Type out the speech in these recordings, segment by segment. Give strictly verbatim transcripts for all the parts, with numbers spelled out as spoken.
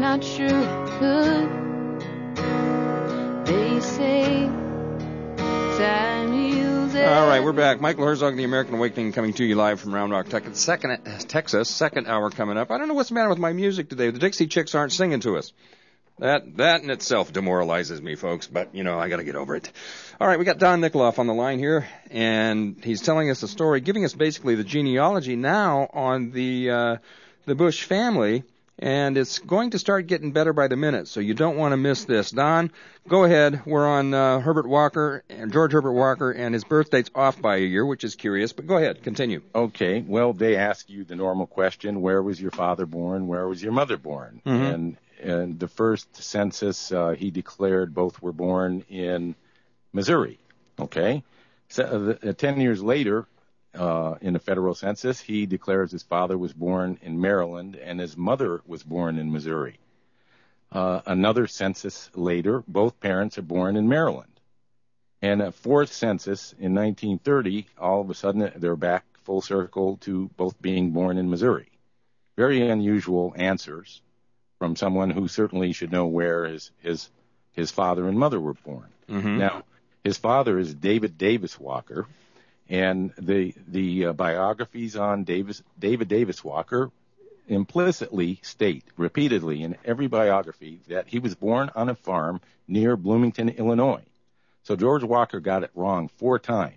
not sure it could. They say time heals everything. All right, we're back. Michael Herzog, The American Awakening, coming to you live from Round Rock, Texas. Second, Texas, second hour coming up. I don't know what's the matter with my music today. The Dixie Chicks aren't singing to us. That that in itself demoralizes me, folks, but, you know, I got to get over it. All right, we got Don Nikoloff on the line here, and he's telling us a story, giving us basically the genealogy now on the uh, the Bush family, and it's going to start getting better by the minute, so you don't want to miss this. Don, go ahead. We're on uh, Herbert Walker, and George Herbert Walker, and his birthdate's off by a year, which is curious, but go ahead, continue. Okay, well, they ask you the normal question, where was your father born, where was your mother born? Mm-hmm. And And the first census, uh, he declared both were born in Missouri. Okay? So, uh, ten years later, uh, in the federal census, he declares his father was born in Maryland and his mother was born in Missouri. Uh, another census later, both parents are born in Maryland. And a fourth census in nineteen thirty, all of a sudden they're back full circle to both being born in Missouri. Very unusual answers from someone who certainly should know where his his his father and mother were born. Mm-hmm. Now, his father is David Davis Walker, and the the uh, biographies on Davis David Davis Walker implicitly state repeatedly in every biography that he was born on a farm near Bloomington, Illinois. So George Walker got it wrong four times.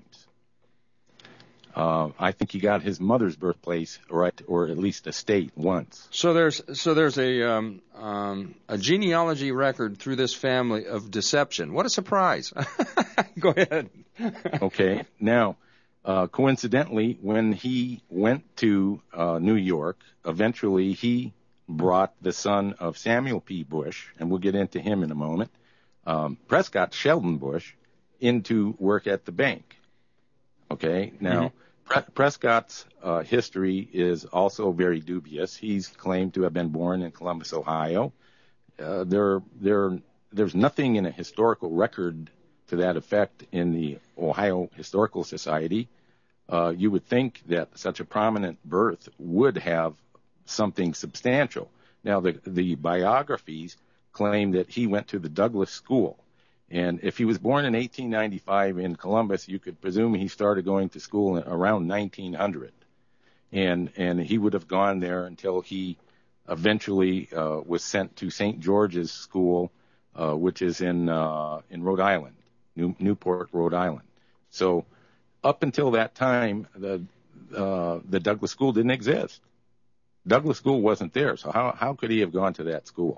Uh, I think he got his mother's birthplace right, or at least a state once. So there's so there's a um, um, a genealogy record through this family of deception. What a surprise! Go ahead. Okay. Now, uh, coincidentally, when he went to uh, New York, eventually he brought the son of Samuel P. Bush, and we'll get into him in a moment, um, Prescott Sheldon Bush, into work at the bank. Okay. Now. Mm-hmm. Prescott's uh, history is also very dubious. He's claimed to have been born in Columbus, Ohio. Uh, there, there, there's nothing in a historical record to that effect in the Ohio Historical Society. Uh, you would think that such a prominent birth would have something substantial. Now, the, the biographies claim that he went to the Douglas School. And if he was born in eighteen ninety-five in Columbus, you could presume he started going to school around nineteen hundred. And and he would have gone there until he eventually uh, was sent to Saint George's School, uh, which is in uh, in Rhode Island, New, Newport, Rhode Island. So up until that time, the uh, the Douglas School didn't exist. Douglas School wasn't there, so how how could he have gone to that school?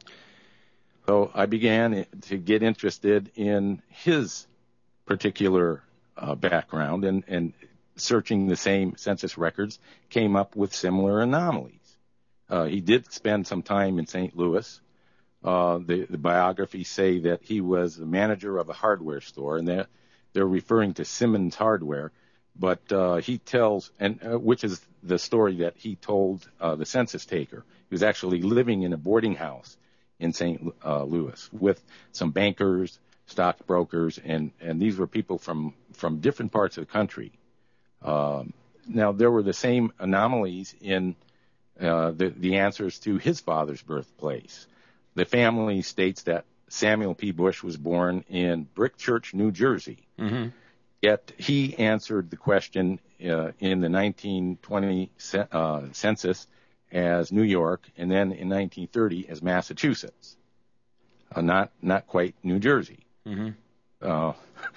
So I began to get interested in his particular uh, background, and, and searching the same census records came up with similar anomalies. Uh, he did spend some time in Saint Louis. Uh, the, the biographies say that he was the manager of a hardware store, and they're, they're referring to Simmons Hardware. But uh, he tells, and uh, which is the story that he told uh, the census taker. He was actually living in a boarding house in Saint Uh, Louis with some bankers, stockbrokers, and, and these were people from, from different parts of the country. Um, now, there were the same anomalies in uh, the, the answers to his father's birthplace. The family states that Samuel P. Bush was born in Brick Church, New Jersey. Mm-hmm. Yet he answered the question uh, in the nineteen twenty uh, census as New York, and then in nineteen thirty as Massachusetts, uh, not not quite New Jersey. Mm-hmm. Uh,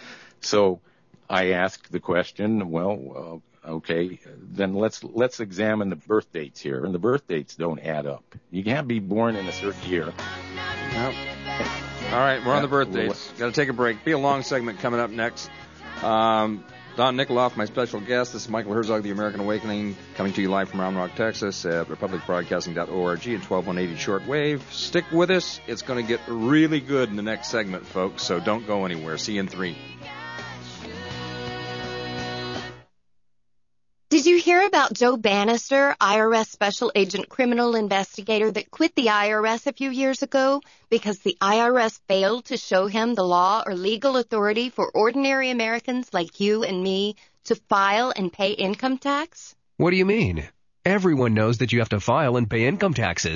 so I asked the question, well, uh, okay, then let's let's examine the birth dates here, and the birth dates don't add up. You can't be born in a certain year. Nope. All right, we're on the birth dates. Got to take a break. Be a long segment coming up next. Um, Don Nikoloff, my special guest. This is Michael Herzog, The American Awakening, coming to you live from Round Rock, Texas at republic broadcasting dot org and twelve one eighty shortwave. Stick with us. It's going to get really good in the next segment, folks, so don't go anywhere. See you in three. Did you hear about Joe Bannister, I R S Special Agent Criminal Investigator that quit the I R S a few years ago because the I R S failed to show him the law or legal authority for ordinary Americans like you and me to file and pay income tax? What do you mean? Everyone knows that you have to file and pay income taxes.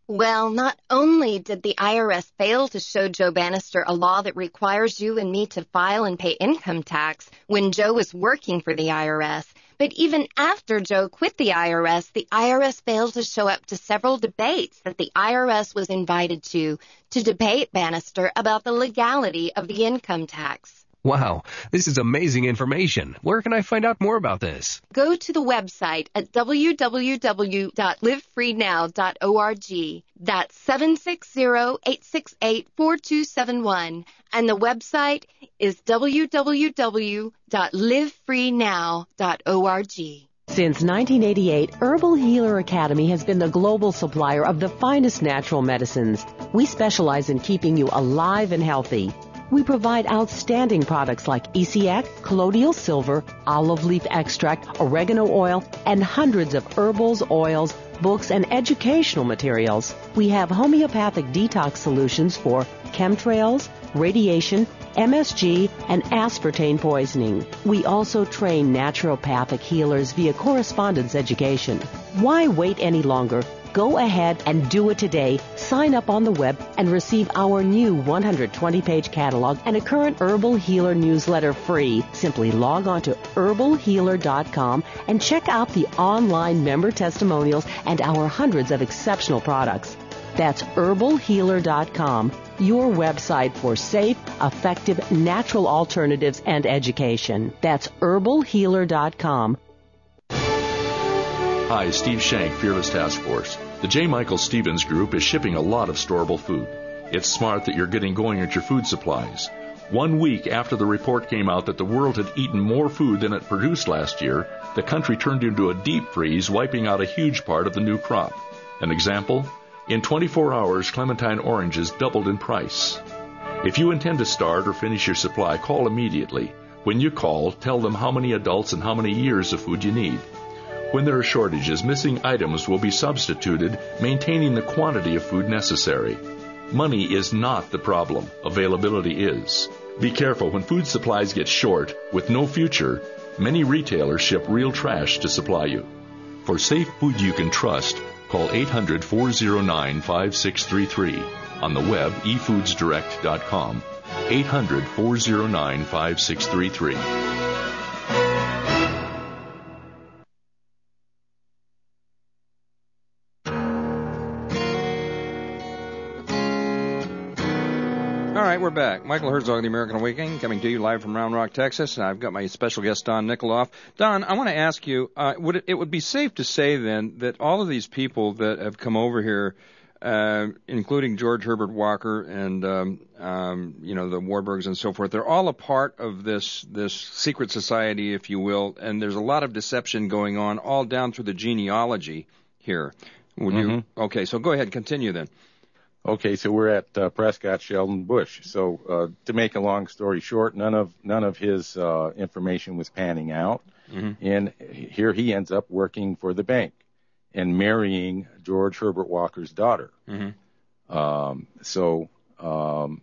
Well, not only did the I R S fail to show Joe Bannister a law that requires you and me to file and pay income tax when Joe was working for the I R S, but even after Joe quit the I R S, the I R S failed to show up to several debates that the I R S was invited to, to debate Bannister about the legality of the income tax. Wow, this is amazing information. Where can I find out more about this? Go to the website at w w w dot live free now dot org. That's seven six zero, eight six eight, four two seven one. And the website is w w w dot live free now dot org. Since nineteen eighty-eight, Herbal Healer Academy has been the global supplier of the finest natural medicines. We specialize in keeping you alive and healthy. We provide outstanding products like E C X, colloidal silver, olive leaf extract, oregano oil, and hundreds of herbals, oils, books, and educational materials. We have homeopathic detox solutions for chemtrails, radiation, M S G, and aspartame poisoning. We also train naturopathic healers via correspondence education. Why wait any longer? Go ahead and do it today. Sign up on the web and receive our new one hundred twenty page catalog and a current Herbal Healer newsletter free. Simply log on to herbal healer dot com and check out the online member testimonials and our hundreds of exceptional products. That's herbal healer dot com, your website for safe, effective, natural alternatives and education. That's herbal healer dot com. Hi, Steve Shank, Fearless Task Force. The J. Michael Stevens Group is shipping a lot of storable food. It's smart that you're getting going at your food supplies. One week after the report came out that the world had eaten more food than it produced last year, the country turned into a deep freeze, wiping out a huge part of the new crop. An example? In twenty-four hours, clementine oranges doubled in price. If you intend to start or finish your supply, call immediately. When you call, tell them how many adults and how many years of food you need. When there are shortages, missing items will be substituted, maintaining the quantity of food necessary. Money is not the problem. Availability is. Be careful when food supplies get short, with no future. Many retailers ship real trash to supply you. For safe food you can trust, call eight hundred, four oh nine, five six three three. On the web, e foods direct dot com. eight hundred, four oh nine, five six three three. All right, we're back. Michael Herzog, The American Awakening, coming to you live from Round Rock, Texas. And I've got my special guest, Don Nikoloff. Don, I want to ask you, uh, would it, it would be safe to say then that all of these people that have come over here, uh, including George Herbert Walker and, um, um, you know, the Warburgs and so forth, they're all a part of this, this secret society, if you will, and there's a lot of deception going on all down through the genealogy here. Would mm-hmm. you? Okay, so go ahead, continue then. Okay, so we're at uh, Prescott Sheldon Bush. So uh, to make a long story short, none of none of his uh, information was panning out, mm-hmm. and here he ends up working for the bank and marrying George Herbert Walker's daughter. Mm-hmm. Um, so um,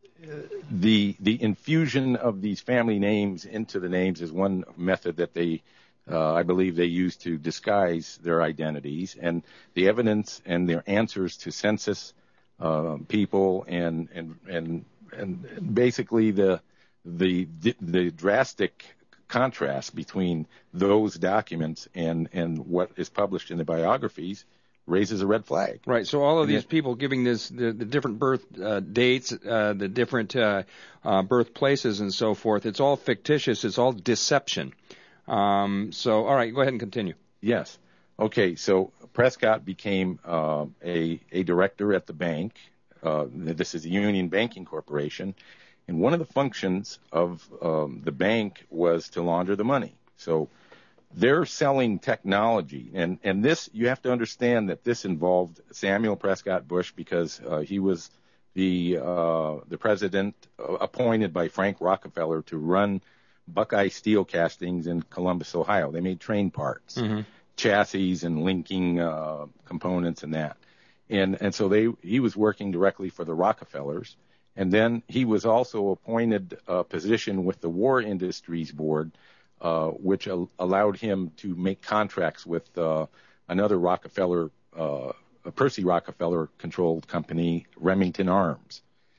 the the infusion of these family names into the names is one method that they, uh, I believe, they use to disguise their identities, and the evidence and their answers to census. Uh, people and and and and basically the the the drastic contrast between those documents and and what is published in the biographies raises a red flag. Right. So all of these it, people giving this the, the different birth uh, dates, uh, the different uh, uh, birthplaces, and so forth. It's all fictitious. It's all deception. Um, so all right, go ahead and continue. Yes. Okay. So Prescott became uh, a a director at the bank. Uh, this is the Union Banking Corporation, and one of the functions of um, the bank was to launder the money. So they're selling technology, and and this you have to understand that this involved Samuel Prescott Bush because uh, he was the uh, the president appointed by Frank Rockefeller to run Buckeye Steel Castings in Columbus, Ohio. They made train parts. Mm-hmm. Chassis and linking uh, components and that, and and so they he was working directly for the Rockefellers, and then he was also appointed a position with the War Industries Board, uh, which al- allowed him to make contracts with uh, another Rockefeller uh, Percy Rockefeller-controlled company, Remington Arms.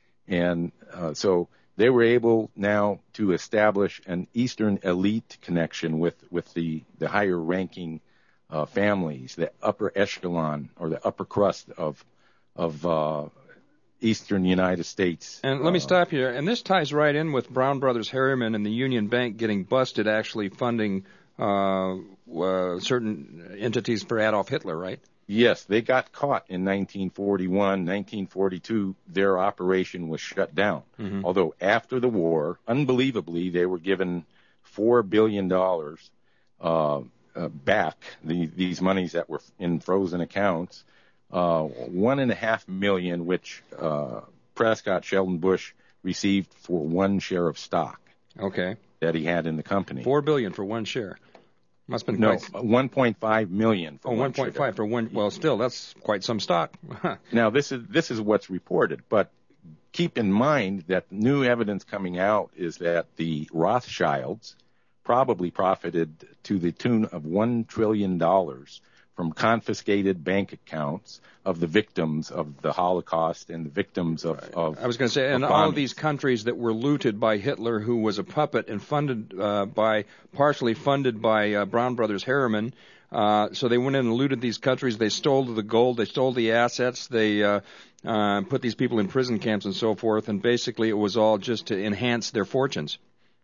And uh, so they were able now to establish an Eastern elite connection with, with the, the higher-ranking uh, families, the upper echelon or the upper crust of of uh, Eastern United States. And let me uh, stop you there. And this ties right in with Brown Brothers Harriman and the Union Bank getting busted actually funding uh, uh, certain entities for Adolf Hitler, right? Yes, they got caught in nineteen forty-one, nineteen forty-two. Their operation was shut down. Mm-hmm. Although after the war, unbelievably, they were given four billion dollars uh, uh, back, the, these monies that were in frozen accounts. Uh, one and a half million, which uh, Prescott Sheldon Bush received for one share of stock. Okay. That he had in the company. Four billion for one share. Must have been no, quite... one point five million. For oh, one point five for one. Well, still, that's quite some stock. Now, this is this is what's reported, but keep in mind that new evidence coming out is that the Rothschilds probably profited to the tune of one trillion dollars from confiscated bank accounts of the victims of the Holocaust and the victims of, of I was going to say, and all of these countries that were looted by Hitler, who was a puppet and funded uh, by, partially funded by uh, Brown Brothers Harriman. Uh, so they went in and looted these countries. They stole the gold. They stole the assets. They uh, uh, put these people in prison camps and so forth. And basically it was all just to enhance their fortunes.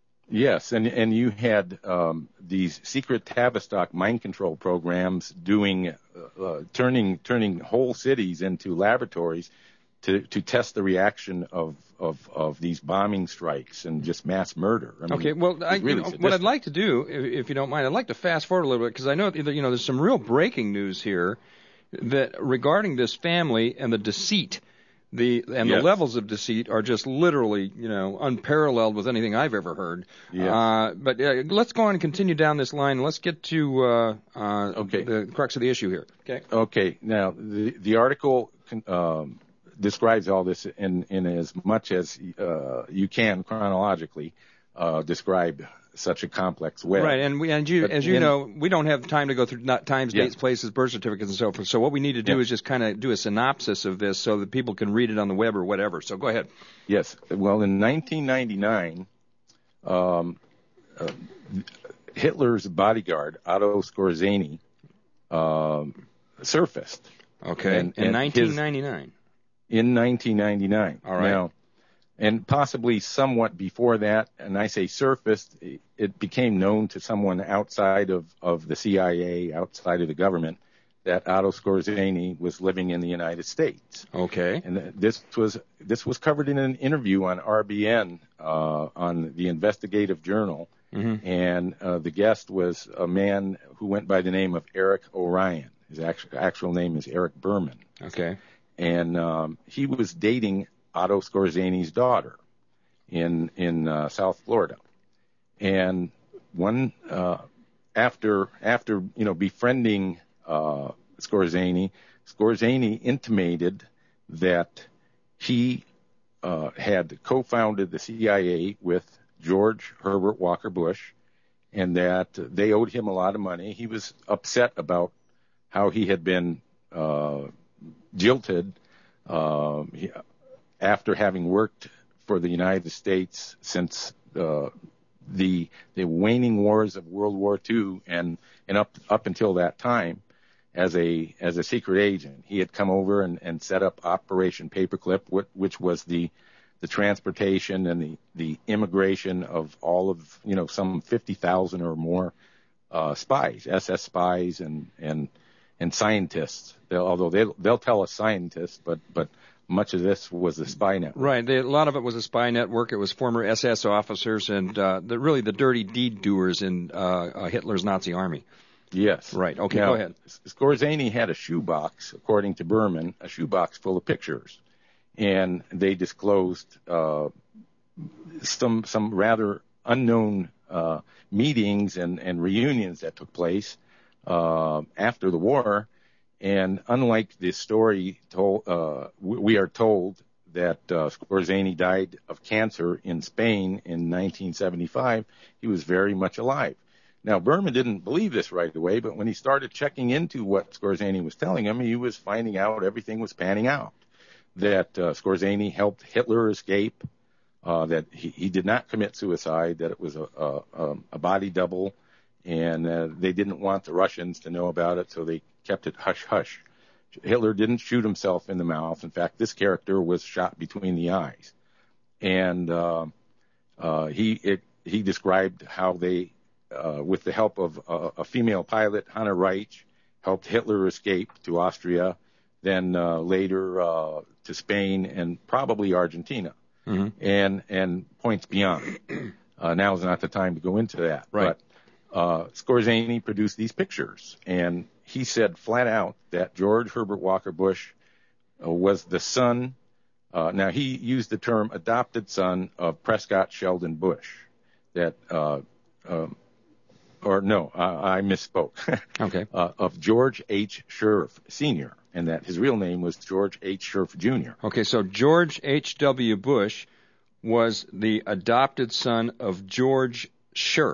Yes, and and you had um, these secret Tavistock mind control programs doing, uh, uh, turning turning whole cities into laboratories to, to test the reaction of, of, of these bombing strikes and just mass murder. I mean, okay, well, I, really you know, what I'd like to do, if, if you don't mind, I'd like to fast forward a little bit because I know that, you know there's some real breaking news here that regarding this family and the deceit. The and yes. the levels of deceit are just literally, you know, unparalleled with anything I've ever heard. Yes. Uh, but uh, let's go on and continue down this line. Let's get to uh, uh, okay. the crux of the issue here. Okay. Okay. Now, the the article um, describes all this in in as much as uh, you can chronologically uh, describe such a complex way. Right, and we and you, but as you in, know, we don't have time to go through not times, yeah. dates, places, birth certificates, and so forth. So what we need to do yeah. is just kind of do a synopsis of this so that people can read it on the web or whatever. So go ahead. Yes. Well, in nineteen ninety-nine, um, uh, Hitler's bodyguard, Otto Skorzeny, um, surfaced. Okay. And, in and nineteen ninety-nine. His, in nineteen ninety-nine. All right. Now, and possibly somewhat before that, and I say surfaced, it became known to someone outside of, of the C I A, outside of the government, that Otto Skorzeny was living in the United States. Okay. And this was this was covered in an interview on R B N, uh, on the Investigative Journal, mm-hmm. and uh, the guest was a man who went by the name of Eric Orion. His actual, actual name is Eric Berman. Okay. And um, he was dating Otto Skorzeny's daughter in in uh, South Florida, and one uh, after after you know befriending uh, Skorzeny, Skorzeny intimated that he uh, had co-founded the C I A with George Herbert Walker Bush, and that they owed him a lot of money. He was upset about how he had been uh, jilted. Uh, he, after having worked for the United States since uh, the the waning wars of World War Two and and up up until that time, as a as a secret agent, he had come over and, and set up Operation Paperclip, which was the the transportation and the, the immigration of all of you know some fifty thousand or more uh, spies, S S spies and and and scientists. They'll, although they they'll tell us scientists, but but much of this was a spy network. Right. They, a lot of it was a spy network. It was former S S officers and uh, the, really the dirty deed doers in uh, uh, Hitler's Nazi army. Yes. Right. Okay, now, go ahead. Skorzeny had a shoebox, according to Berman, a shoebox full of pictures. And they disclosed uh, some some rather unknown uh, meetings and, and reunions that took place uh, after the war. And unlike the story told, uh, we are told that uh, Skorzeny died of cancer in Spain in nineteen seventy-five, he was very much alive. Now, Berman didn't believe this right away, but when he started checking into what Skorzeny was telling him, he was finding out everything was panning out. That uh, Skorzeny helped Hitler escape, uh, that he, he did not commit suicide, that it was a, a, a body double, and uh, they didn't want the Russians to know about it, so they kept it hush-hush. Hitler didn't shoot himself in the mouth. In fact, this character was shot between the eyes. And uh, uh, he it, he described how they, uh, with the help of uh, a female pilot, Hanna Reich, helped Hitler escape to Austria, then uh, later uh, to Spain and probably Argentina, mm-hmm. and and points beyond. Uh, now is not the time to go into that. Right. But uh, Skorzeny produced these pictures, and he said flat out that George Herbert Walker Bush uh, was the son. Uh, now, he used the term adopted son of Prescott Sheldon Bush. That, uh, um, or no, I, I misspoke. Okay. uh, of George H. Scherf Senior, and that his real name was George H. Scherf Junior Okay, so George H W. Bush was the adopted son of George Scherf.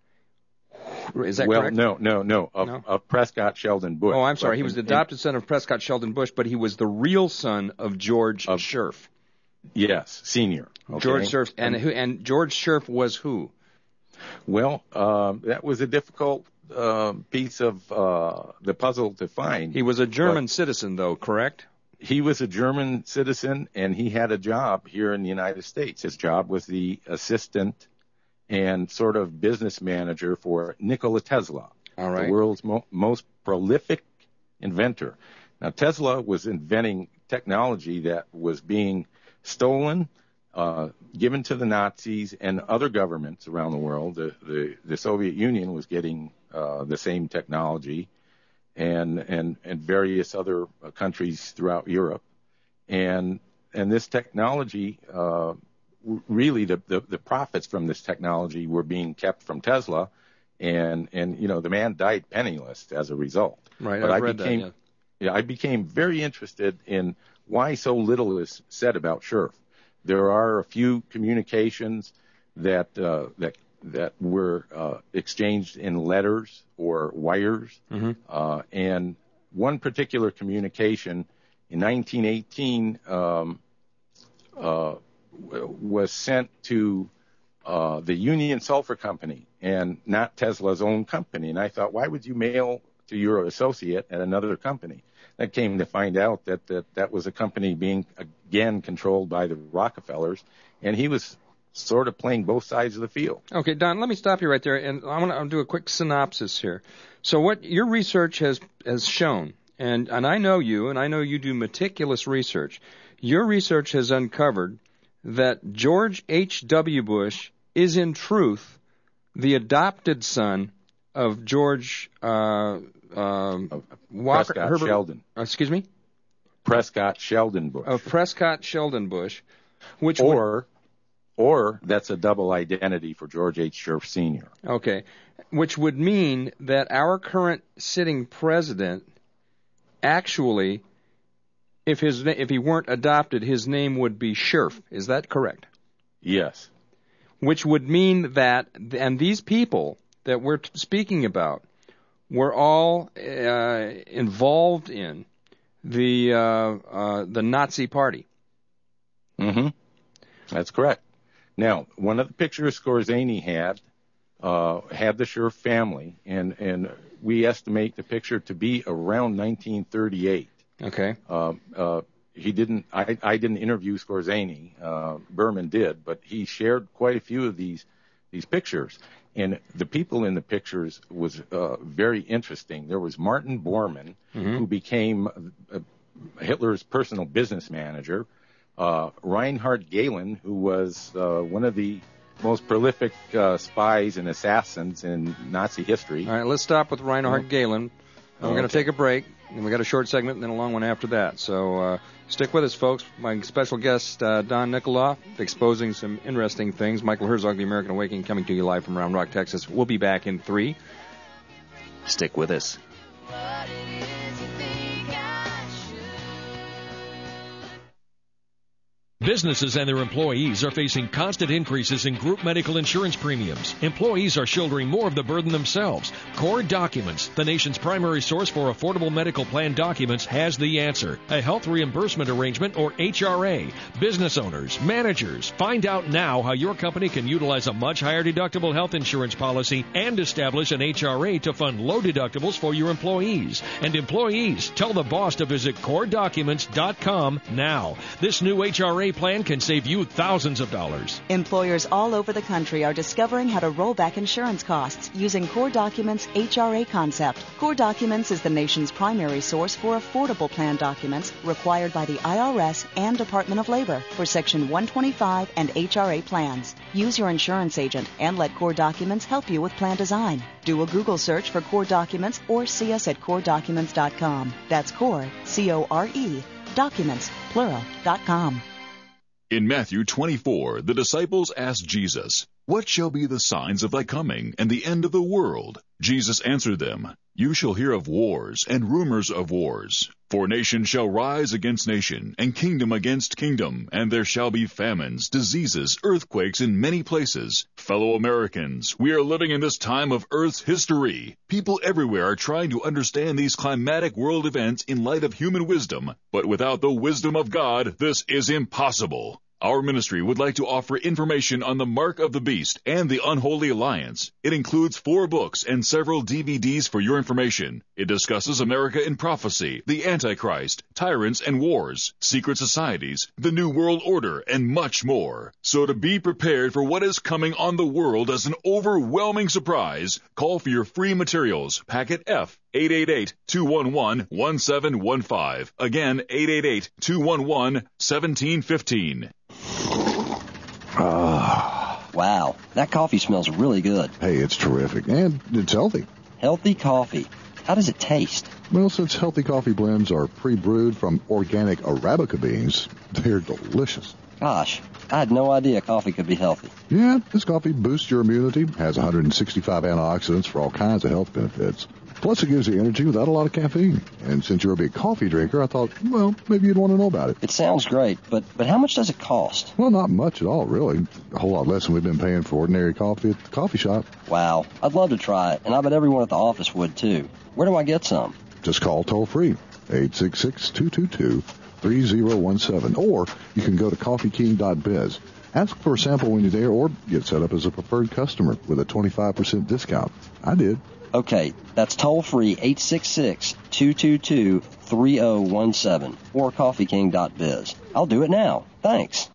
Is that well, correct? Well, no, no, no, of, no, of Prescott Sheldon Bush. Oh, I'm sorry. But he was the in, adopted son of Prescott Sheldon Bush, but he was the real son of George of, Scherf. Yes, Senior. Okay. George Scherf, and who? And George Scherf was who? Well, um, that was a difficult uh, piece of uh, the puzzle to find. He was a German citizen, though, correct? He was a German citizen, and he had a job here in the United States. His job was the assistant and sort of business manager for Nikola Tesla, All right. the world's mo- most prolific inventor. Now, Tesla was inventing technology that was being stolen, uh, given to the Nazis and other governments around the world. The, the, the Soviet Union was getting uh, the same technology, and and and various other countries throughout Europe, and and this technology. Uh, Really, the, the, the profits from this technology were being kept from Tesla, and and you know the man died penniless as a result. Right, but I've I read became, that. Yeah. yeah, I became very interested in why so little is said about Scherf. There are a few communications that uh, that that were uh, exchanged in letters or wires, mm-hmm. uh, and one particular communication in nineteen eighteen. Um, uh, was sent to uh, the Union Sulphur Company and not Tesla's own company. And I thought, why would you mail to your associate at another company? That came to find out that that, that was a company being, again, controlled by the Rockefellers, and he was sort of playing both sides of the field. Okay, Don, let me stop you right there, and I want to do a quick synopsis here. So what your research has has shown, and, and I know you, and I know you do meticulous research, your research has uncovered that George H W. Bush is in truth the adopted son of George uh, uh, Walker Prescott Herbert, Sheldon. Uh, excuse me? Prescott Sheldon Bush. Of Prescott Sheldon Bush, which or would, or that's a double identity for George H. Scherf Senior. Okay, which would mean that our current sitting president actually, if his if he weren't adopted, his name would be Scherf. Is that correct? Yes. Which would mean that, and these people that we're speaking about were all uh, involved in the uh, uh, the Nazi Party. Mm-hmm. That's correct. Now, one of the pictures Skorzeny had uh, had the Scherf family, and and we estimate the picture to be around nineteen thirty-eight. Okay. Uh, uh, he didn't. I, I didn't interview Skorzeny. Uh, Berman did, but he shared quite a few of these these pictures. And the people in the pictures was uh, very interesting. There was Martin Bormann, mm-hmm. who became uh, Hitler's personal business manager. Uh, Reinhard Gehlen, who was uh, one of the most prolific uh, spies and assassins in Nazi history. All right, let's stop with Reinhard oh. Gehlen. We're okay. going to take a break, and we got a short segment and then a long one after that. So uh, stick with us, folks. My special guest, uh, Don Nikoloff, exposing some interesting things. Michael Herzog, The American Awakening, coming to you live from Round Rock, Texas. We'll be back in three. Stick with us. Businesses and their employees are facing constant increases in group medical insurance premiums. Employees are shouldering more of the burden themselves. Core Documents, the nation's primary source for affordable medical plan documents, has the answer. A health reimbursement arrangement, or H R A. Business owners, managers, find out now how your company can utilize a much higher deductible health insurance policy and establish an H R A to fund low deductibles for your employees. And employees, tell the boss to visit core documents dot com now. This new H R A plan can save you thousands of dollars. Employers all over the country are discovering how to roll back insurance costs using Core Documents' H R A concept. Core Documents is the nation's primary source for affordable plan documents required by the I R S and Department of Labor for Section one twenty-five and H R A plans. Use your insurance agent and let Core Documents help you with plan design. Do a Google search for Core Documents or see us at core documents dot com. That's Core, C O R E, documents, plural, dot com. In Matthew twenty-four, the disciples asked Jesus, "What shall be the signs of thy coming and the end of the world?" Jesus answered them, "You shall hear of wars and rumors of wars. For nation shall rise against nation, and kingdom against kingdom, and there shall be famines, diseases, earthquakes in many places. Fellow Americans, we are living in this time of Earth's history. People everywhere are trying to understand these climatic world events in light of human wisdom, but without the wisdom of God, this is impossible. Our ministry would like to offer information on the Mark of the Beast and the Unholy Alliance. It includes four books and several D V Ds for your information. It discusses America in prophecy, the Antichrist, tyrants and wars, secret societies, the New World Order, and much more. So to be prepared for what is coming on the world as an overwhelming surprise, call for your free materials, packet F, eight eight eight, two one one, one seven one five. Again, eight eight eight, two one one, one seven one five. Ah. Wow, that coffee smells really good. Hey, it's terrific, and it's healthy. Healthy coffee. How does it taste? Well, since healthy coffee blends are pre-brewed from organic Arabica beans, they're delicious. Gosh, I had no idea coffee could be healthy. Yeah, this coffee boosts your immunity, has one hundred sixty-five antioxidants for all kinds of health benefits. Plus, it gives you energy without a lot of caffeine. And since you're a big coffee drinker, I thought, well, maybe you'd want to know about it. It sounds great, but, but how much does it cost? Well, not much at all, really. A whole lot less than we've been paying for ordinary coffee at the coffee shop. Wow, I'd love to try it, and I bet everyone at the office would, too. Where do I get some? Just call toll-free, eight six six, two two two, three zero one seven, or you can go to coffee king dot biz. Ask for a sample when you're there, or get set up as a preferred customer with a twenty-five percent discount. I did. Okay, that's toll-free, eight six six, two two two, three zero one seven, or coffee king dot biz. I'll do it now. Thanks.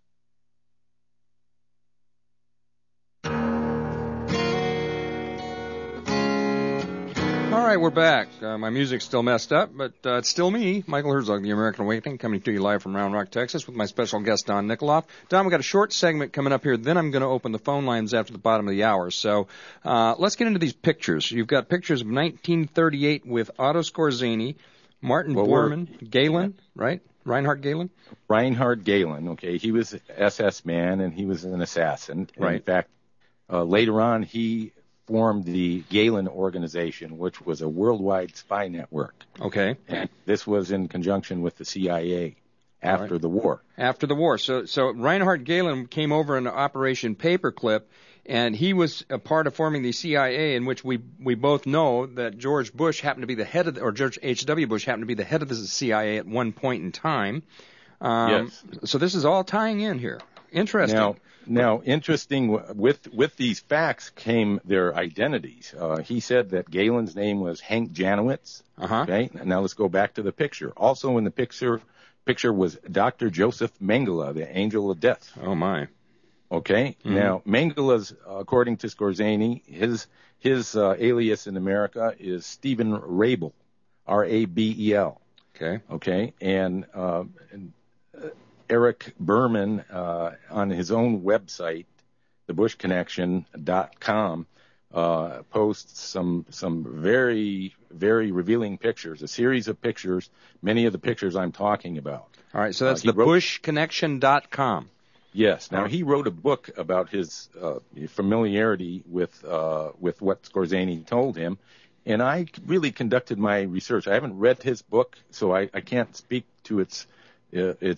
All right, we're back. Uh, my music's still messed up, but uh, it's still me, Michael Herzog, the American Awakening, coming to you live from Round Rock, Texas, with my special guest, Don Nikoloff. Don, we've got a short segment coming up here. Then I'm going to open the phone lines after the bottom of the hour. So uh, let's get into these pictures. You've got pictures of nineteen thirty-eight with Otto Skorzeny, Martin well, Bormann, Galen, right? Reinhard Galen? Reinhard Galen, okay. He was an S S man, and he was an assassin. Right. In fact, uh, later on, he formed the Galen Organization, which was a worldwide spy network. Okay. And this was in conjunction with the C I A after right. the war. After the war. So so Reinhard Galen came over in Operation Paperclip, and he was a part of forming the C I A, in which we we both know that George Bush happened to be the head of, the, or George H W. Bush happened to be the head of the C I A at one point in time. Um, yes. So this is all tying in here. Interesting. Now, now, interesting, with with these facts came their identities. Uh, he said that Galen's name was Hank Janowitz. Uh-huh. Okay, now let's go back to the picture. Also in the picture picture was Doctor Joseph Mengele, the Angel of Death. Oh, my. Okay, mm-hmm. Now, Mengele's, according to Skorzeny, his, his uh, alias in America is Stephen Rabel, R A B E L. Okay. Okay, and... Uh, and Eric Berman, uh, on his own website, the bush connection dot com, uh, posts some some very, very revealing pictures, a series of pictures, many of the pictures I'm talking about. All right, so that's uh, the bush connection dot com. Yes. Now, he wrote a book about his uh, familiarity with uh, with what Skorzeny told him, and I really conducted my research. I haven't read his book, so I, I can't speak to its uh, its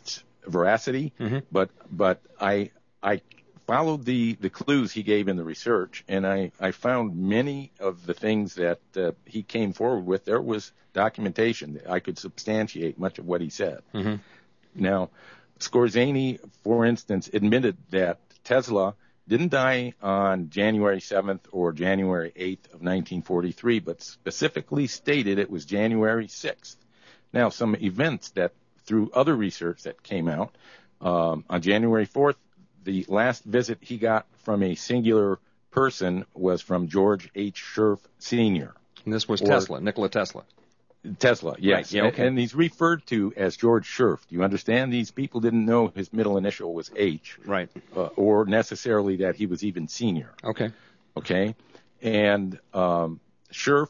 veracity, Mm-hmm. but but I I followed the, the clues he gave in the research, and I, I found many of the things that uh, he came forward with. There was documentation that I could substantiate much of what he said. Mm-hmm. Now, Skorzeny, for instance, admitted that Tesla didn't die on January seventh or January eighth of nineteen forty-three, but specifically stated it was January sixth. Now, some events that, through other research that came out, um, on January fourth, the last visit he got from a singular person was from George H. Scherf Senior And this was Or- Tesla, Nikola Tesla. Tesla, yes. Right, yeah, okay. And he's referred to as George Scherf. Do you understand? These people didn't know his middle initial was H. Right. Uh, or necessarily that he was even senior. Okay. Okay? And um, Scherf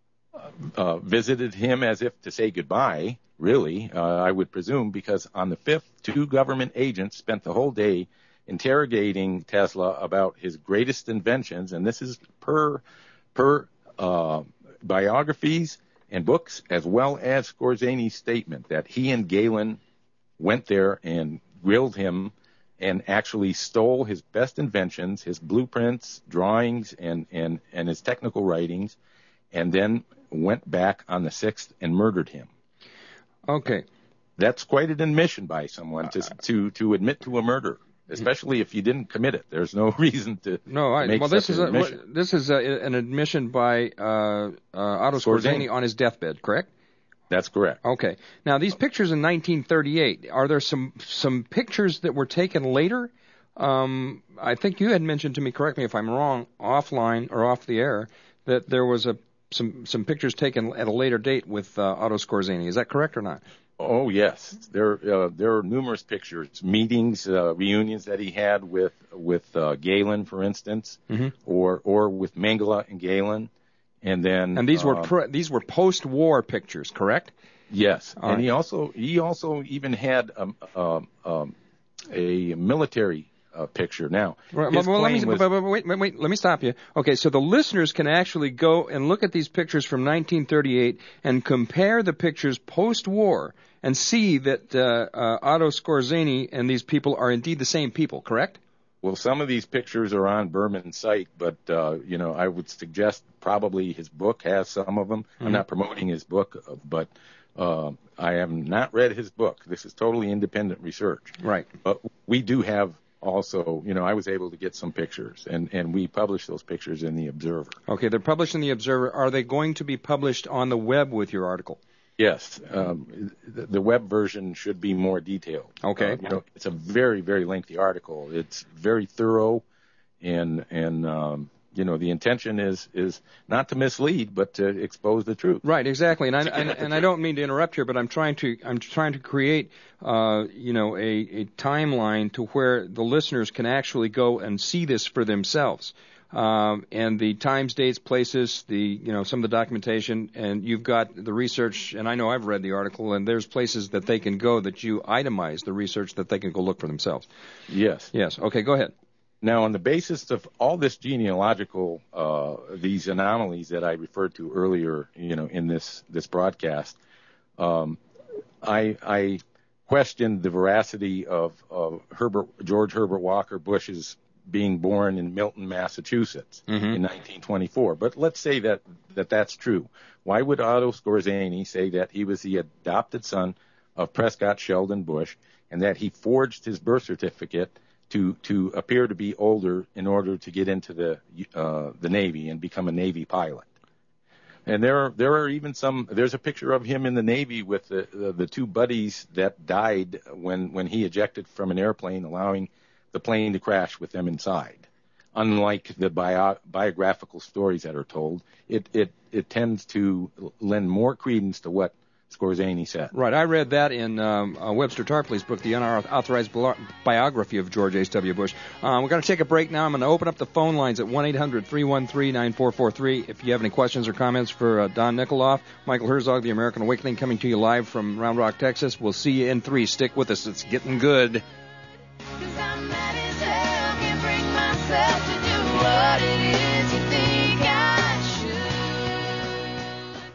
uh, visited him as if to say goodbye, really, uh, I would presume, because on the fifth, two government agents spent the whole day interrogating Tesla about his greatest inventions, and this is per per uh, biographies and books, as well as Skorzeny's statement that he and Galen went there and grilled him and actually stole his best inventions, his blueprints, drawings, and, and, and his technical writings, and then went back on the sixth and murdered him. Okay. That's quite an admission by someone to to to admit to a murder, especially if you didn't commit it. There's no reason to No, I, make well, this such is an a, admission. this is a, an admission by uh, uh, Otto Skorzeny. Skorzeny on his deathbed, correct? That's correct. Okay. Now, these pictures in nineteen thirty-eight, are there some some pictures that were taken later? Um, I think you had mentioned to me, correct me if I'm wrong, offline or off the air, that there was a some some pictures taken at a later date with uh, Otto Skorzeny. Is that correct or not? Oh yes, there uh, there are numerous pictures, meetings, uh, reunions that he had with with uh, Galen, for instance, mm-hmm. or or with Mengele and Galen, and then and these were uh, pre- these were post-war pictures, correct? Yes, All and right. he also he also even had um, um, um, a military uh, picture. Now, Right, his well, let me, claim was- wait, wait, wait, wait, wait, let me stop you. Okay, so the listeners can actually go and look at these pictures from nineteen thirty-eight and compare the pictures post-war and see that uh, uh, Otto Skorzeny and these people are indeed the same people, correct? Well, some of these pictures are on Berman's site, but, uh, you know, I would suggest probably his book has some of them. Mm-hmm. I'm not promoting his book, uh, but uh, I have not read his book. This is totally independent research. Right. But we do have also, you know, I was able to get some pictures, and, and we published those pictures in the Observer. Okay, they're published in the Observer. Are they going to be published on the web with your article? Yes, um, the, the web version should be more detailed. Okay. Uh, you know, it's a very, very lengthy article. It's very thorough, and and um, you know, the intention is is not to mislead, but to expose the truth. Right, exactly. And I and, and I don't mean to interrupt here, but I'm trying to I'm trying to create uh, you know a, a timeline to where the listeners can actually go and see this for themselves. Um, and the times, dates, places, the you know some of the documentation, and you've got the research. And I know I've read the article, and there's places that they can go that you itemize the research that they can go look for themselves. Yes. Yes. Okay. Go ahead. Now, on the basis of all this genealogical, uh, these anomalies that I referred to earlier, you know, in this this broadcast, um, I I questioned the veracity of, of Herbert George Herbert Walker Bush's being born in Milton, Massachusetts Mm-hmm. in nineteen twenty-four. But let's say that, that that's true. Why would Otto Skorzeny say that he was the adopted son of Prescott Sheldon Bush and that he forged his birth certificate to to appear to be older in order to get into the uh, the Navy and become a Navy pilot? And there are, there are even some, there's a picture of him in the Navy with the, the, the two buddies that died when, when he ejected from an airplane, allowing the plane to crash with them inside. Unlike the bio, biographical stories that are told, it, it, it tends to lend more credence to what Skorzeny said. Right. I read that in um, uh, Webster Tarpley's book, The Unauthorized Bi- Biography of George H W. Bush. Um, we're going to take a break now. I'm going to open up the phone lines at one eight hundred three one three nine four four three. If you have any questions or comments for uh, Don Nikoloff, Michael Herzog, The American Awakening, coming to you live from Round Rock, Texas. We'll see you in three. Stick with us. It's getting good. Myself to do what it is you think I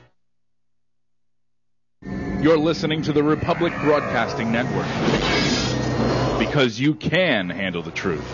should. You're listening to the Republic Broadcasting Network. because you can handle the truth.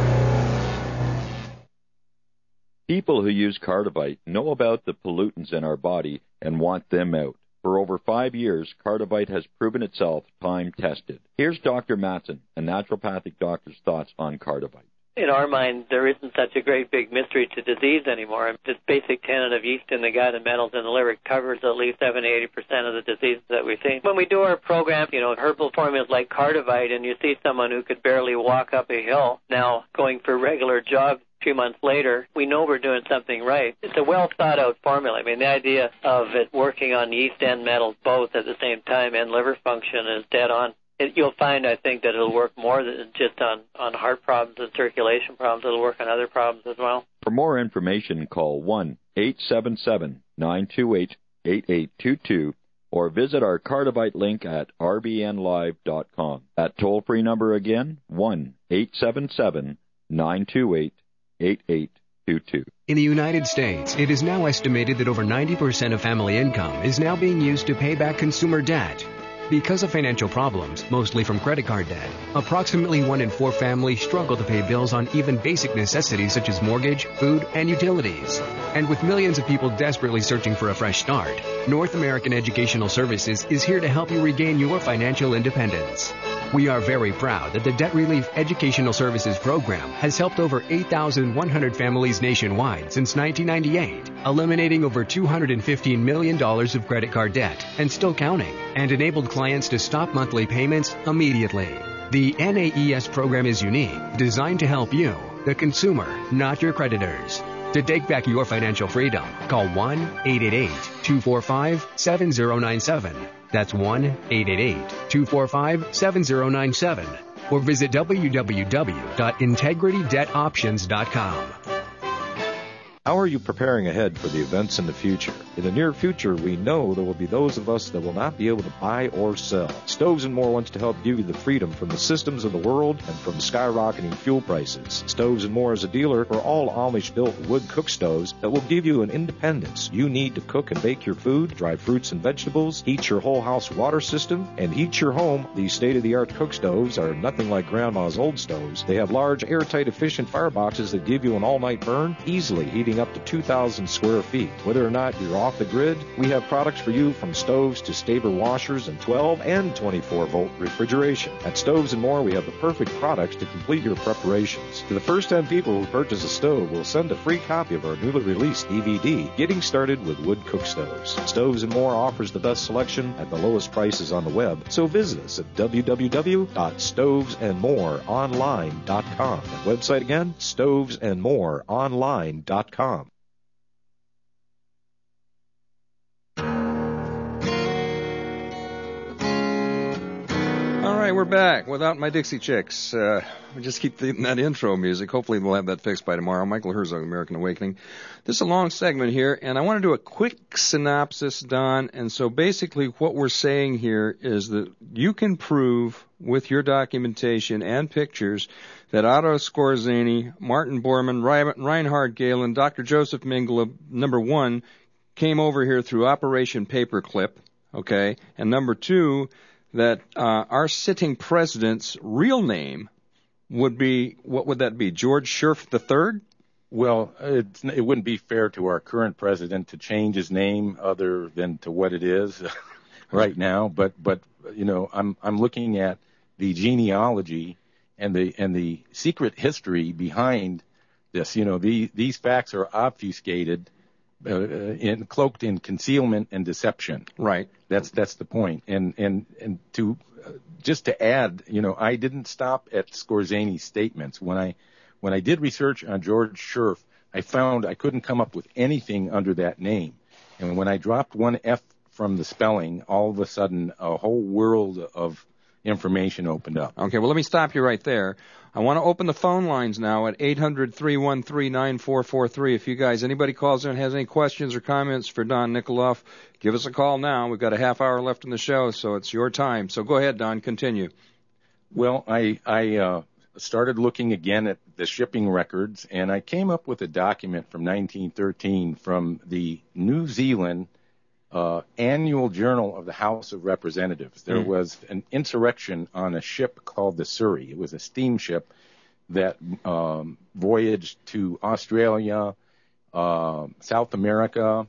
People who use Cardivite know about the pollutants in our body and want them out. For over five years, Cardivite has proven itself time-tested. Here's Doctor Matson, a naturopathic doctor's thoughts on Cardivite. In our mind, there isn't such a great big mystery to disease anymore. This basic tenet of yeast in the gut and metals in the liver covers at least seventy to eighty percent of the diseases that we see. When we do our program, you know, herbal formulas like Cardivite, and you see someone who could barely walk up a hill now going for regular jogs a few months later, we know we're doing something right. It's a well-thought-out formula. I mean, the idea of it working on yeast and metals both at the same time and liver function is dead on. It, you'll find, I think, that it'll work more than just on, on heart problems and circulation problems. It'll work on other problems as well. For more information, call one eight seven seven, nine two eight, eight eight two two or visit our Cardivite link at r b n live dot com. That toll-free number again, one eight seven seven, nine two eight, eight eight two two. In the United States, it is now estimated that over ninety percent of family income is now being used to pay back consumer debt. Because of financial problems, mostly from credit card debt, approximately one in four families struggle to pay bills on even basic necessities such as mortgage, food, and utilities. And with millions of people desperately searching for a fresh start, North American Educational Services is here to help you regain your financial independence. We are very proud that the Debt Relief Educational Services Program has helped over eight thousand one hundred families nationwide since nineteen ninety-eight, eliminating over two hundred fifteen million dollars of credit card debt and still counting, and enabled clients to stop monthly payments immediately. The N A E S program is unique, designed to help you, the consumer, not your creditors. To take back your financial freedom, call one eight eight eight, two four five, seven zero nine seven. That's one eight eight eight, two four five, seven zero nine seven. Or visit w w w dot integrity debt options dot com. How are you preparing ahead for the events in the future? In the near future, we know there will be those of us that will not be able to buy or sell. Stoves and More wants to help give you the freedom from the systems of the world and from skyrocketing fuel prices. Stoves and More is a dealer for all Amish-built wood cook stoves that will give you an independence you need to cook and bake your food, dry fruits and vegetables, heat your whole house water system, and heat your home. These state-of-the-art cook stoves are nothing like Grandma's old stoves. They have large, airtight, efficient fireboxes that give you an all-night burn, easily heating up to two thousand square feet. Whether or not you're off the grid, we have products for you from stoves to Staber washers and twelve and twenty-four volt refrigeration. At Stoves and More, we have the perfect products to complete your preparations. To the first ten people who purchase a stove, we'll send a free copy of our newly released D V D, Getting Started with Wood Cook Stoves. Stoves and More offers the best selection at the lowest prices on the web, so visit us at w w w dot stoves and more online dot com. That website again, stoves and more online dot com. All right, we're back without my Dixie Chicks. Uh, we just keep the, that intro music. Hopefully we'll have that fixed by tomorrow. Michael Herzog, American Awakening. This is a long segment here, and I want to do a quick synopsis, Don. And so basically what we're saying here is that you can prove with your documentation and pictures that Otto Skorzeny, Martin Bormann, Reinhard Galen, Doctor Joseph Mengele, number one, came over here through Operation Paperclip, okay? And number two, that uh, our sitting president's real name would be, what would that be, George Scherf the third? Well, it's, it wouldn't be fair to our current president to change his name other than to what it is right now. But, but you know, I'm I'm looking at the genealogy and the and the secret history behind this. You know, the, these facts are obfuscated, uh, in, cloaked in concealment and deception. Right. That's that's the point. And and and to uh, just to add, you know, I didn't stop at Skorzeny's statements. When I when I did research on George Scherf, I found I couldn't come up with anything under that name. And when I dropped one F from the spelling, all of a sudden a whole world of information opened up. Okay, well, let me stop you right there. I want to open the phone lines now at eight hundred, three one three, nine four four three. If you guys, anybody calls in and has any questions or comments for Don Nikoloff, give us a call now. We've got a half hour left in the show, so it's your time. So go ahead, Don, continue. Well, I, I uh, started looking again at the shipping records, and I came up with a document from nineteen thirteen from the New Zealand uh, annual journal of the House of Representatives. There mm. was an insurrection on a ship called the Surrey. It was a steamship that um, voyaged to Australia, uh, South America,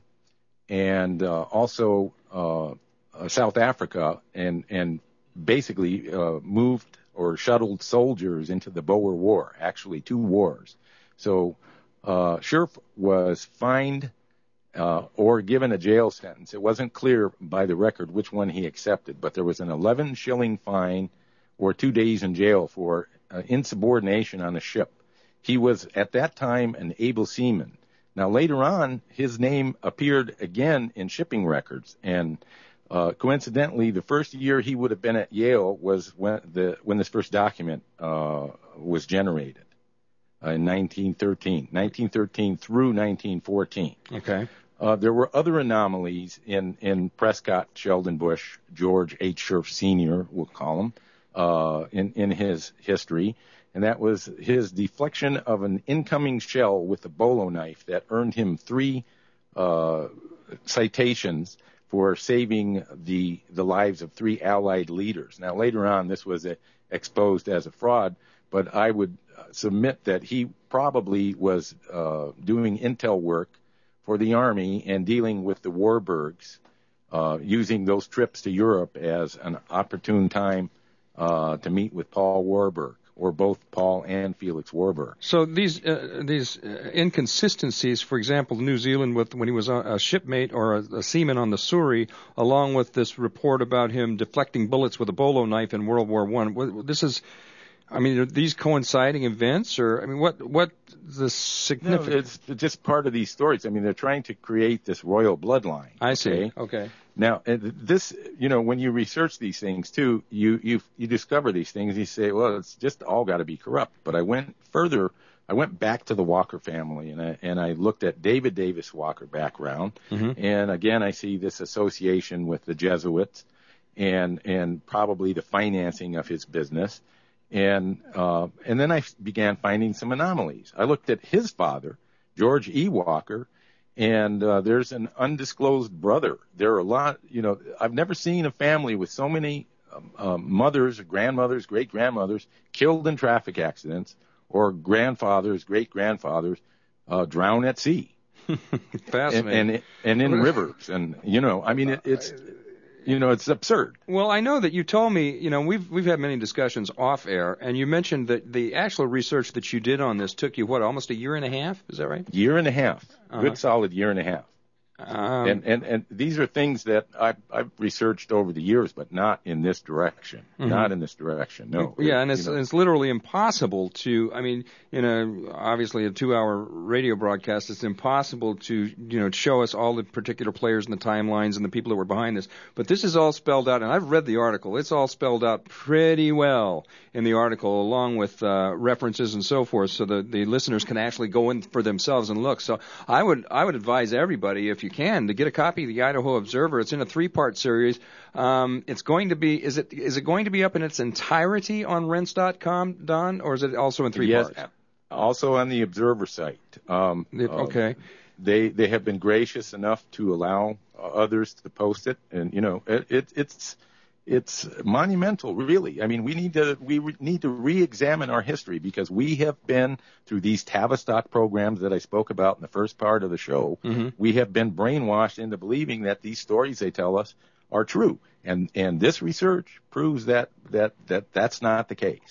and uh, also uh, uh, South Africa, and and basically uh, moved or shuttled soldiers into the Boer War, actually two wars. So uh, Scherf was fined uh, or given a jail sentence. It wasn't clear by the record which one he accepted, but there was an eleven shilling fine or two days in jail for uh, insubordination on a ship. He was, at that time, an able seaman. Now, later on, his name appeared again in shipping records, and uh, coincidentally, the first year he would have been at Yale was when the when this first document uh, was generated uh, in nineteen thirteen, nineteen thirteen through nineteen fourteen. Okay. Uh, there were other anomalies in in Prescott Sheldon Bush, George H. Scherf Senior, we'll call him, uh, in in his history. And that was his deflection of an incoming shell with a bolo knife that earned him three uh, citations for saving the the lives of three Allied leaders. Now, later on, this was a, exposed as a fraud, but I would submit that he probably was uh, doing intel work for the Army and dealing with the Warburgs, uh, using those trips to Europe as an opportune time uh, to meet with Paul Warburg, or both Paul and Felix Warburg. So these uh, these uh, inconsistencies, for example, New Zealand with when he was a, a shipmate or a, a seaman on the Surrey, along with this report about him deflecting bullets with a bolo knife in World War One. This is, I mean, are these coinciding events, or I mean, what what the significance? No, it's just part of these stories. I mean, they're trying to create this royal bloodline. I okay? see. Okay. Now, this, you know, when you research these things too, you you you discover these things. You say, well, it's just all got to be corrupt. But I went further. I went back to the Walker family, and I and I looked at David Davis Walker background, mm-hmm. and again, I see this association with the Jesuits, and and probably the financing of his business, and uh, and then I began finding some anomalies. I looked at his father, George E. Walker. And uh, there's an undisclosed brother. There are a lot, you know, I've never seen a family with so many um, uh, mothers, grandmothers, great-grandmothers killed in traffic accidents, or grandfathers, great-grandfathers uh, drowned at sea. Fascinating. And, and, and in rivers. And, you know, I mean, it, it's... You know, it's absurd. Well, I know that you told me, you know, we've we've had many discussions off air, and you mentioned that the actual research that you did on this took you, what, almost a year and a half? Is that right? Year and a half. Uh-huh. Good solid year and a half. Um, and, and and these are things that I've, I've researched over the years, but not in this direction. Mm-hmm. Not in this direction, no. Yeah, and it's, you know. it's literally impossible to, I mean, in a, obviously a two-hour radio broadcast, it's impossible to, you know, show us all the particular players and the timelines and the people that were behind this. But this is all spelled out, and I've read the article. It's all spelled out pretty well in the article, along with uh, references and so forth, so that the listeners can actually go in for themselves and look. So I would I would advise everybody, if you can, to get a copy of the Idaho Observer. It's in a three-part series. Um, it's going to be is it is it going to be up in its entirety on rense dot com, Don, or is it also in three yes, parts? Also on the Observer site. Um, okay. Uh, they they have been gracious enough to allow uh, others to post it, and you know it, it it's it's monumental, really. I mean, we need to we re- need to re-examine our history, because we have been through these Tavistock programs that I spoke about in the first part of the show. Mm-hmm. We have been brainwashed into believing that these stories they tell us are true, and and this research proves that that that that's not the case.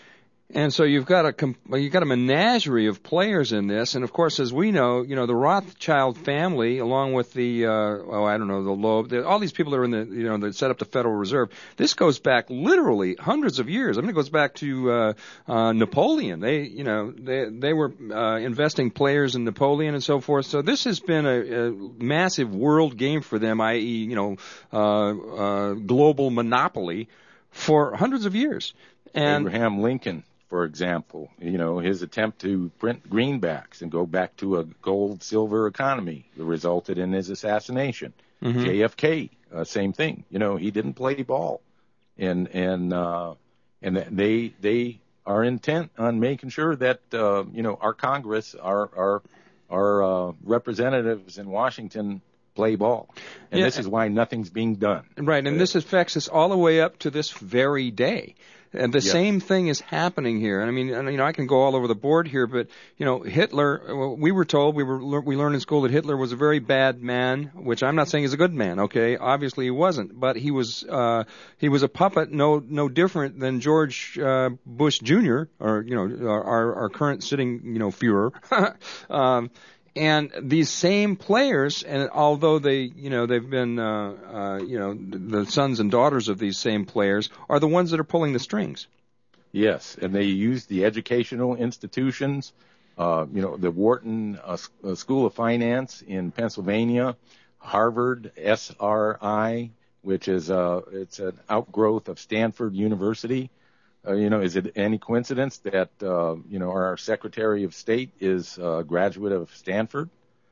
And so you've got a you've got a menagerie of players in this, and of course, as we know, you know the Rothschild family, along with the uh, oh I don't know the Loeb, the, all these people that are in the you know that set up the Federal Reserve. This goes back literally hundreds of years. I mean, it goes back to uh, uh, Napoleon. They you know they they were uh, investing players in Napoleon and so forth. So this has been a, a massive world game for them, that is, you know, uh, uh, global monopoly for hundreds of years. And Abraham Lincoln, for example, you know, his attempt to print greenbacks and go back to a gold-silver economy that resulted in his assassination. Mm-hmm. J F K, uh, same thing. You know, he didn't play ball, and and uh, and they they are intent on making sure that uh, you know our Congress, our our our uh, representatives in Washington play ball. And Yeah. this is why nothing's being done. Right, and this affects us all the way up to this very day. And the Yes. same thing is happening here. And I mean, and, you know, I can go all over the board here, but you know, Hitler. well, We were told we were we learned in school that Hitler was a very bad man, which I'm not saying is a good man. Okay, obviously he wasn't, but he was uh, he was a puppet, no no different than George uh, Bush Junior or you know our our current sitting you know Führer. um, And these same players, and although they, you know, they've been, uh, uh, you know, the sons and daughters of these same players, are the ones that are pulling the strings. Yes, and they use the educational institutions, uh, you know, the Wharton uh, uh, School of Finance in Pennsylvania, Harvard, S R I, which is uh, it's an outgrowth of Stanford University. Uh, you know, is it any coincidence that, uh, you know, our Secretary of State is a graduate of Stanford?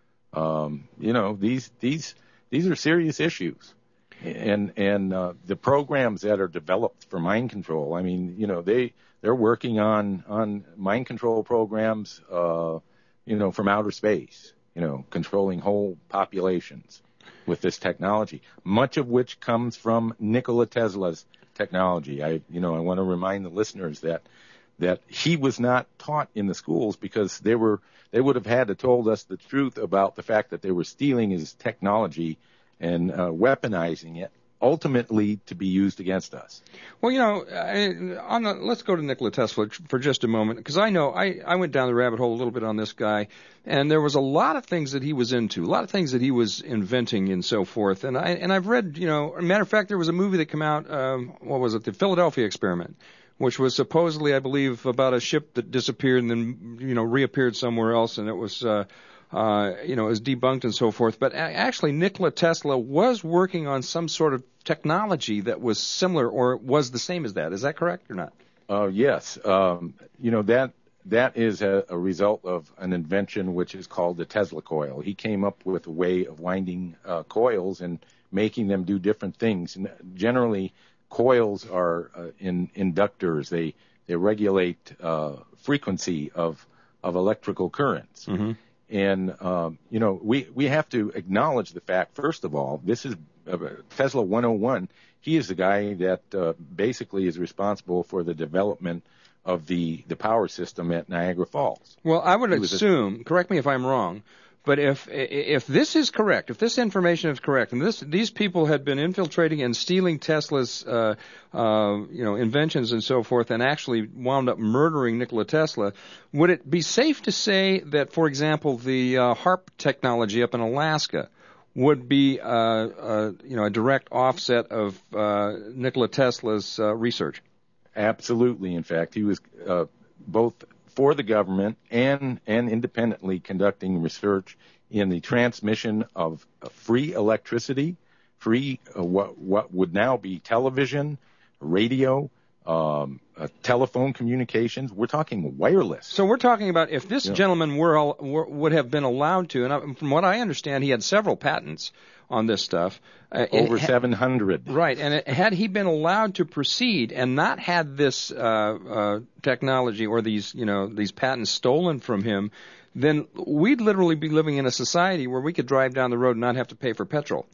Um, you know, these these these are serious issues. And and uh, the programs that are developed for mind control, I mean, you know, they, they're working on, on mind control programs, uh, you know, from outer space, you know, controlling whole populations with this technology, much of which comes from Nikola Tesla's technology. I, you know, I want to remind the listeners that that he was not taught in the schools because they were they would have had to told us the truth about the fact that they were stealing his technology and uh, weaponizing it, ultimately to be used against us. Well, you know, I, on the, let's go to Nikola Tesla for just a moment, because I know I, I went down the rabbit hole a little bit on this guy, and there was a lot of things that he was into, a lot of things that he was inventing and so forth. And I and I've read, you know, as a matter of fact, there was a movie that came out, um, what was it, the Philadelphia Experiment, which was supposedly, I believe, about a ship that disappeared and then, you know, reappeared somewhere else, and it was. Uh, Uh, you know, is debunked and so forth. But actually, Nikola Tesla was working on some sort of technology that was similar or was the same as that. Is that correct or not? Uh, yes. Um, you know, that that is a, a result of an invention which is called the Tesla coil. He came up with a way of winding uh, coils and making them do different things. And generally, coils are uh, in inductors. They they regulate uh, frequency of of electrical currents. Mm-hmm. And, um, you know, we, we have to acknowledge the fact, first of all, this is uh, Tesla one oh one. He is the guy that uh, basically is responsible for the development of the, the power system at Niagara Falls. Well, I would He was a- assume, correct me if I'm wrong, but if if this is correct, if this information is correct, and this these people had been infiltrating and stealing Tesla's uh, uh, you know inventions and so forth, and actually wound up murdering Nikola Tesla, would it be safe to say that, for example, the uh, HARP technology up in Alaska would be uh, uh, you know a direct offset of uh, Nikola Tesla's uh, research? Absolutely. In fact, he was uh, both for the government and and independently conducting research in the transmission of uh, free electricity, free uh, what what would now be television, radio, um, uh, telephone communications. We're talking wireless. So we're talking about if this Yeah. gentleman were, al- were would have been allowed to, and I, from what I understand, he had several patents on this stuff. Uh, it Over ha- seven hundred. Right, and it, had he been allowed to proceed and not had this uh, uh, technology or these, you know, these patents stolen from him, then we'd literally be living in a society where we could drive down the road and not have to pay for petrol.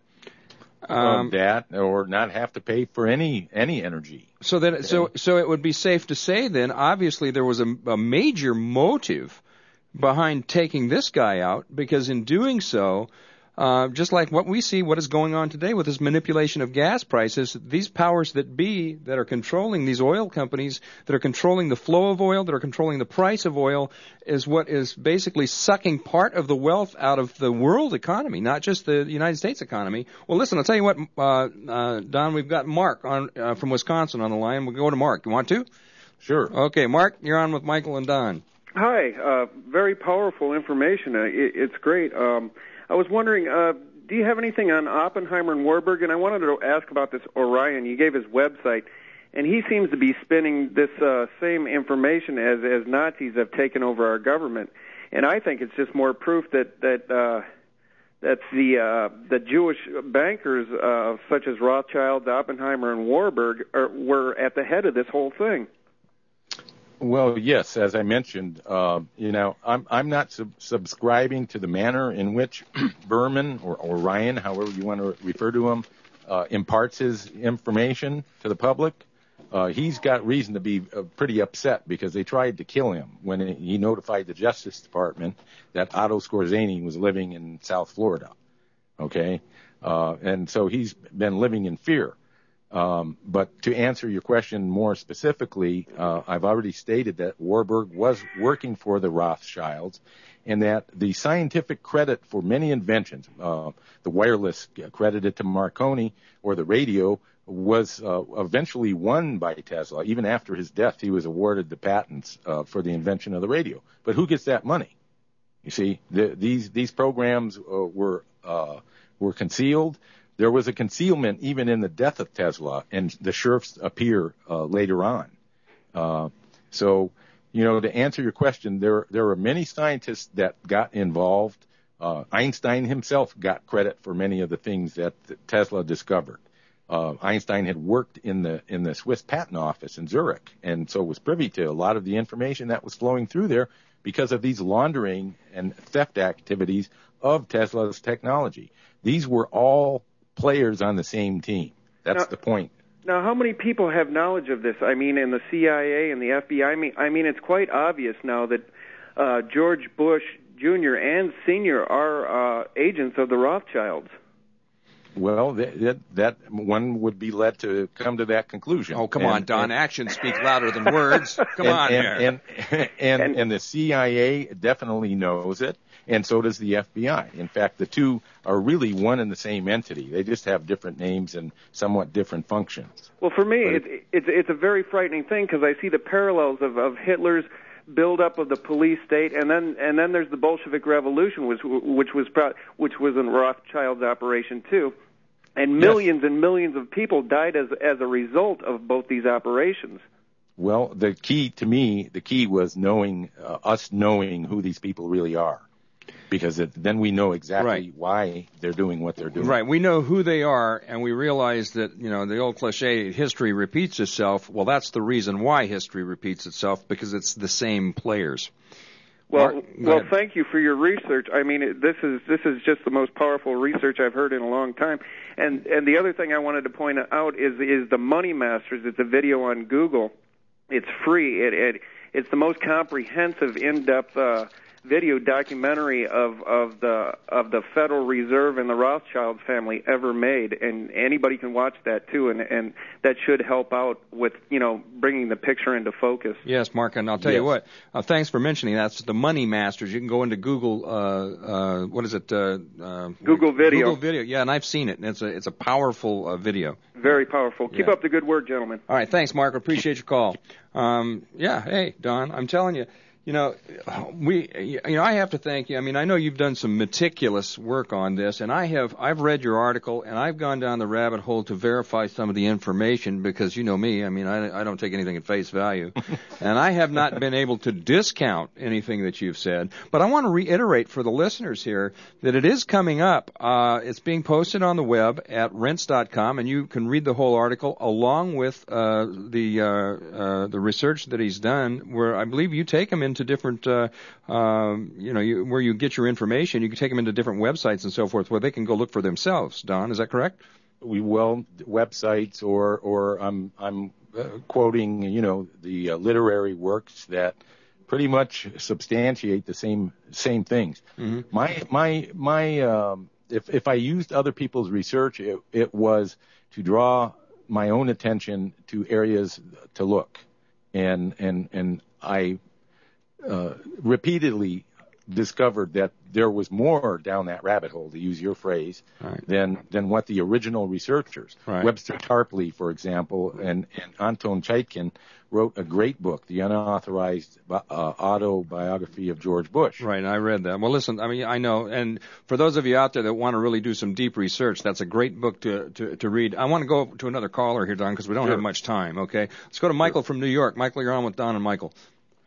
Um, that or not have to pay for any any energy. So that so so it would be safe to say then, obviously there was a, a major motive behind taking this guy out, because in doing so, uh, just like what we see, what is going on today with this manipulation of gas prices, these powers that be that are controlling these oil companies, that are controlling the flow of oil, that are controlling the price of oil, is what is basically sucking part of the wealth out of the world economy, not just the United States economy. Well, listen, I'll tell you what, uh, uh, Don, we've got Mark on uh, from Wisconsin on the line. We'll go to Mark. You want to? Sure. Okay, Mark, you're on with Michael and Don. Hi, uh, very powerful information. Uh, it, it's great. Um, I was wondering, uh, do you have anything on Oppenheimer and Warburg? And I wanted to ask about this Orion. You gave his website, and he seems to be spinning this uh, same information as, as Nazis have taken over our government. And I think it's just more proof that that uh, that the uh, the Jewish bankers, uh, such as Rothschild, Oppenheimer, and Warburg, are, were at the head of this whole thing. Well, yes, as I mentioned, uh, you know, I'm I'm not sub- subscribing to the manner in which Berman or, or Ryan, however you want to refer to him, uh, imparts his information to the public. Uh, he's got reason to be uh, pretty upset because they tried to kill him when he notified the Justice Department that Otto Skorzeny was living in South Florida. Okay, uh, and so he's been living in fear. Um, but to answer your question more specifically, uh, I've already stated that Warburg was working for the Rothschilds and that the scientific credit for many inventions, uh, the wireless credited to Marconi or the radio, was uh, eventually won by Tesla. Even after his death, he was awarded the patents uh, for the invention of the radio. But who gets that money? You see, the, these these programs uh, were uh, were concealed. There was a concealment even in the death of Tesla, and the sheriffs appear uh, later on. Uh, so, you know, to answer your question, there there are many scientists that got involved. Uh, Einstein himself got credit for many of the things that Tesla discovered. Uh, Einstein had worked in the in the Swiss Patent Office in Zurich, and so was privy to a lot of the information that was flowing through there because of these laundering and theft activities of Tesla's technology. These were all players on the same team. That's now, the point. Now, how many people have knowledge of this? I mean, in the C I A and the F B I. I mean, I mean, it's quite obvious now that uh, George Bush Junior and Senior are uh, agents of the Rothschilds. Well, that, that, that one would be led to come to that conclusion. Oh, come and, on, Don. And, Actions speak louder than words. Come and, on and, here. And, and, and, and, and the C I A definitely knows it, and so does the F B I. In fact, the two are really one and the same entity. They just have different names and somewhat different functions. Well, for me, but it's it's it's a very frightening thing because I see the parallels of, of Hitler's buildup of the police state, and then and then there's the Bolshevik Revolution, which which was pro- which was a Rothschild's operation too, and millions yes. and millions of people died as as a result of both these operations. Well, the key to me, the key was knowing uh, us knowing who these people really are. Because it, then we know exactly right. why they're doing what they're doing. Right. We know who they are, and we realize that, you know, the old cliche, history repeats itself. Well, that's the reason why history repeats itself, because it's the same players. Well, Mark, well, ahead. thank you for your research. I mean, it, this is this is just the most powerful research I've heard in a long time. And and the other thing I wanted to point out is is the Money Masters. It's a video on Google. It's free. It, it it's the most comprehensive, in-depth uh, video documentary of of the of the Federal Reserve and the Rothschild family ever made, and anybody can watch that too, and and that should help out with, you know, bringing the picture into focus. Yes, Mark, and I'll tell yes. you what. Uh, thanks for mentioning that. It's the Money Masters. You can go into Google. Uh, uh, what is it? Uh, uh, Google Video. Google Video. Yeah, and I've seen it, and it's a it's a powerful uh, video. Very powerful. Keep yeah. up the good work, gentlemen. All right, thanks, Mark. Appreciate your call. Um, yeah, hey, Don, I'm telling you. You know, we, you know, I have to thank you. I mean, I know you've done some meticulous work on this, and I have, I've read your article, and I've gone down the rabbit hole to verify some of the information because you know me. I mean, I, I don't take anything at face value, and I have not been able to discount anything that you've said. But I want to reiterate for the listeners here that it is coming up. Uh, it's being posted on the web at rense dot com, and you can read the whole article along with uh, the uh, uh, the research that he's done, where I believe you take him in into different, uh, um, you know, you, where you get your information. You can take them into different websites and so forth where they can go look for themselves. Don, is that correct? We well websites or or I'm I'm uh, quoting, you know, the uh, literary works that pretty much substantiate the same same things. Mm-hmm. My my my um, if if I used other people's research, it, it was to draw my own attention to areas to look, and and and I. Uh, repeatedly discovered that there was more down that rabbit hole, to use your phrase, right. than than what the original researchers, right. Webster Tarpley, for example, and, and Anton Chaikin wrote a great book, The Unauthorized uh, Autobiography of George Bush. Right, I read that. Well, listen, I mean, I know, and for those of you out there that want to really do some deep research, that's a great book to to, to read. I want to go to another caller here, Don, because we don't sure. have much time, okay? Let's go to Michael sure. from New York. Michael, you're on with Don and Michael.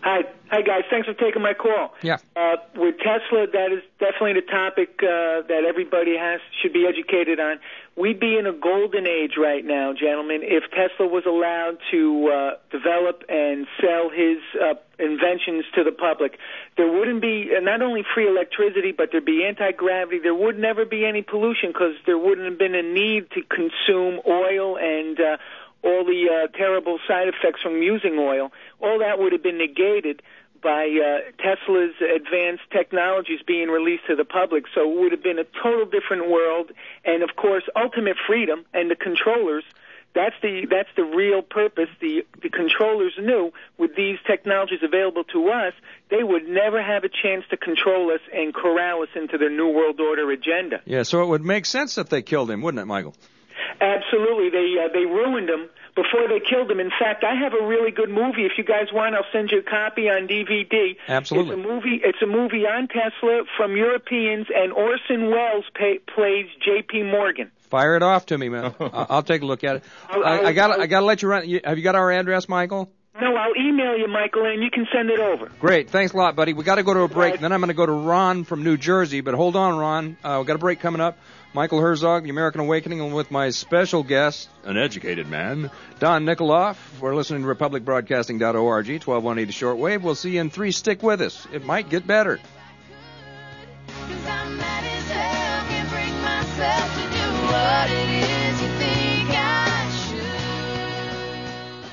Hi, hi guys. Thanks for taking my call. Yeah. Uh, with Tesla, that is definitely the topic uh, that everybody has should be educated on. We'd be in a golden age right now, gentlemen, if Tesla was allowed to uh, develop and sell his uh, inventions to the public. There wouldn't be uh, not only free electricity, but there'd be anti-gravity. There would never be any pollution because there wouldn't have been a need to consume oil and uh, all the uh, terrible side effects from using oil. All that would have been negated by uh, Tesla's advanced technologies being released to the public. So it would have been a total different world. And, of course, ultimate freedom and the controllers, that's the that's the real purpose. The, the controllers knew with these technologies available to us, they would never have a chance to control us and corral us into their New World Order agenda. Yeah, so it would make sense if they killed him, wouldn't it, Michael? Absolutely. They uh, they ruined him before they killed him. In fact, I have a really good movie. If you guys want, I'll send you a copy on D V D. Absolutely. It's a movie. It's a movie on Tesla from Europeans, and Orson Welles pay, plays J P Morgan. Fire it off to me, man. I'll take a look at it. I, I got I got to let you run. Have you got our address, Michael? No, I'll email you, Michael, and you can send it over. Great. Thanks a lot, buddy. We got to go to a break. Then I'm going to go to Ron from New Jersey. But hold on, Ron. Uh, we got a break coming up. Michael Herzog, The American Awakening, and with my special guest, an educated man, Don Nikoloff. We're listening to republic broadcasting dot org, twelve eighty shortwave. We'll see you in three. Stick with us. It might get better. 'Cause I'm mad as hell, can't bring myself to do what it is you think I should.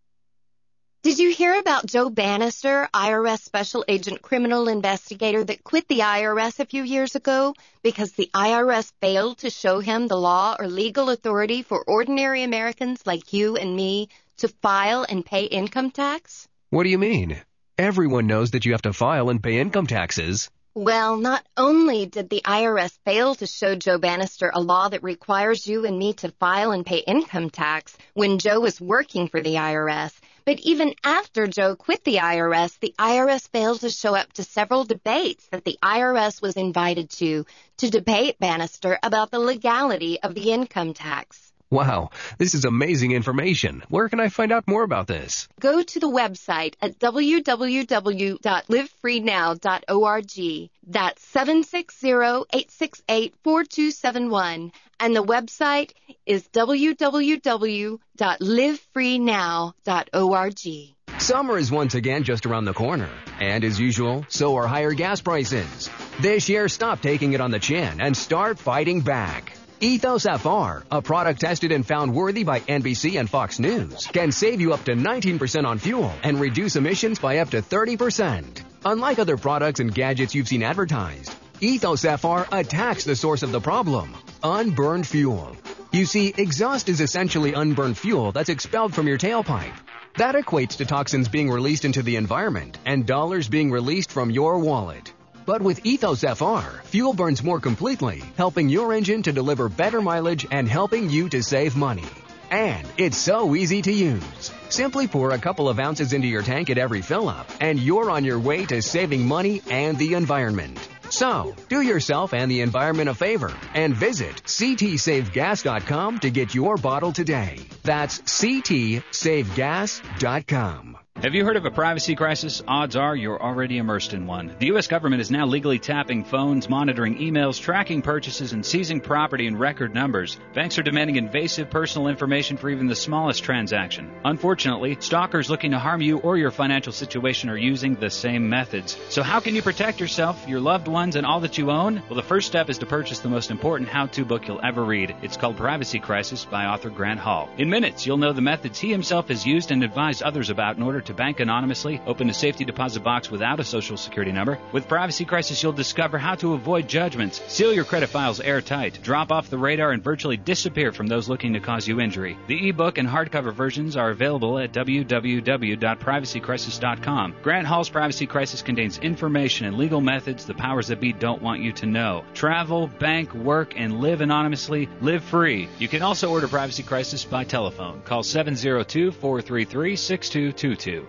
Did you hear about Joe Bannister, I R S Special Agent Criminal Investigator that quit the I R S a few years ago because the I R S failed to show him the law or legal authority for ordinary Americans like you and me to file and pay income tax? What do you mean? Everyone knows that you have to file and pay income taxes. Well, not only did the I R S fail to show Joe Bannister a law that requires you and me to file and pay income tax when Joe was working for the I R S, but even after Joe quit the I R S, the I R S failed to show up to several debates that the I R S was invited to, to debate Bannister about the legality of the income tax. Wow, this is amazing information. Where can I find out more about this? Go to the website at w w w dot live free now dot org. That's seven six zero, eight six eight, four two seven one. And the website is w w w dot live free now dot org. Summer is once again just around the corner. And as usual, so are higher gas prices. This year, stop taking it on the chin and start fighting back. Ethos F R, a product tested and found worthy by N B C and Fox News, can save you up to nineteen percent on fuel and reduce emissions by up to thirty percent. Unlike other products and gadgets you've seen advertised, Ethos F R attacks the source of the problem, unburned fuel. You see, exhaust is essentially unburned fuel that's expelled from your tailpipe. That equates to toxins being released into the environment and dollars being released from your wallet. But with Ethos F R, fuel burns more completely, helping your engine to deliver better mileage and helping you to save money. And it's so easy to use. Simply pour a couple of ounces into your tank at every fill-up, and you're on your way to saving money and the environment. So, do yourself and the environment a favor and visit c t save gas dot com to get your bottle today. That's c t save gas dot com. Have you heard of a privacy crisis? Odds are you're already immersed in one. The U S government is now legally tapping phones, monitoring emails, tracking purchases, and seizing property in record numbers. Banks are demanding invasive personal information for even the smallest transaction. Unfortunately, stalkers looking to harm you or your financial situation are using the same methods. So how can you protect yourself, your loved ones, and all that you own? Well, the first step is to purchase the most important how-to book you'll ever read. It's called Privacy Crisis by author Grant Hall. In minutes, you'll know the methods he himself has used and advised others about in order to to bank anonymously, open a safety deposit box without a social security number. With Privacy Crisis, you'll discover how to avoid judgments, seal your credit files airtight, drop off the radar, and virtually disappear from those looking to cause you injury. The ebook and hardcover versions are available at w w w dot privacy crisis dot com. Grant Hall's Privacy Crisis contains information and legal methods the powers that be don't want you to know. Travel, bank, work, and live anonymously. Live free. You can also order Privacy Crisis by telephone. Call seven zero two, four three three, six two two two.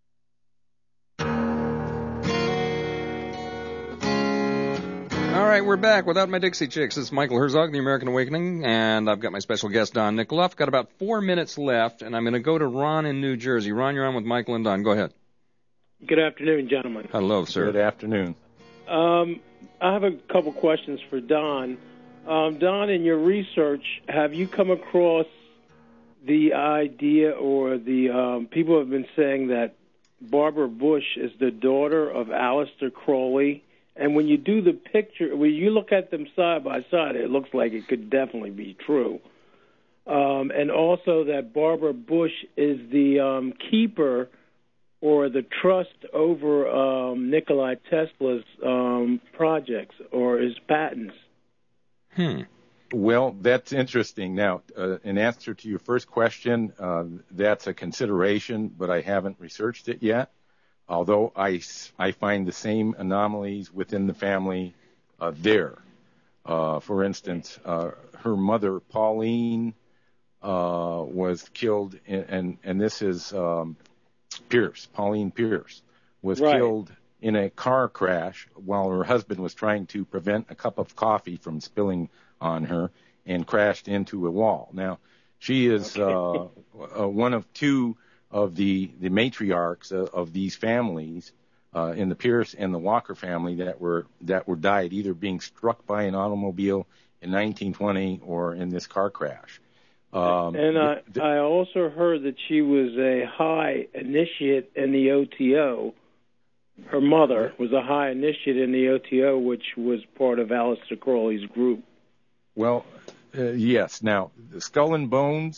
All right, we're we're back without my Dixie Chicks. It's Michael Herzog, The American Awakening, and I've got my special guest, Don Nikoloff. Got about four minutes left, and I'm going to go to Ron in New Jersey. Ron, you're on with Michael and Don. Go ahead. Good afternoon, gentlemen. Hello, sir. Good afternoon. Um, I have a couple questions for Don. Um, Don, in your research, have you come across the idea or the um, people have been saying that Barbara Bush is the daughter of Aleister Crowley? And when you do the picture, when you look at them side by side, it looks like it could definitely be true. Um, and also that Barbara Bush is the um, keeper or the trust over um, Nikola Tesla's um, projects or his patents. Hmm. Well, that's interesting. Now, uh, in answer to your first question, uh, that's a consideration, but I haven't researched it yet. Although I, I find the same anomalies within the family uh, there. Uh, for instance, uh, her mother, Pauline, uh, was killed, in, and, and this is um, Pierce, Pauline Pierce, was right. killed in a car crash while her husband was trying to prevent a cup of coffee from spilling on her and crashed into a wall. Now, she is okay. uh, uh, one of two of the, the matriarchs of, of these families uh, in the Pierce and the Walker family that were that were died either being struck by an automobile in nineteen twenty or in this car crash. Um, and I, the, I also heard that she was a high initiate in the O T O. Her mother was a high initiate in the O T O, which was part of Aleister Crowley's group. Well, uh, yes. Now, the Skull and Bones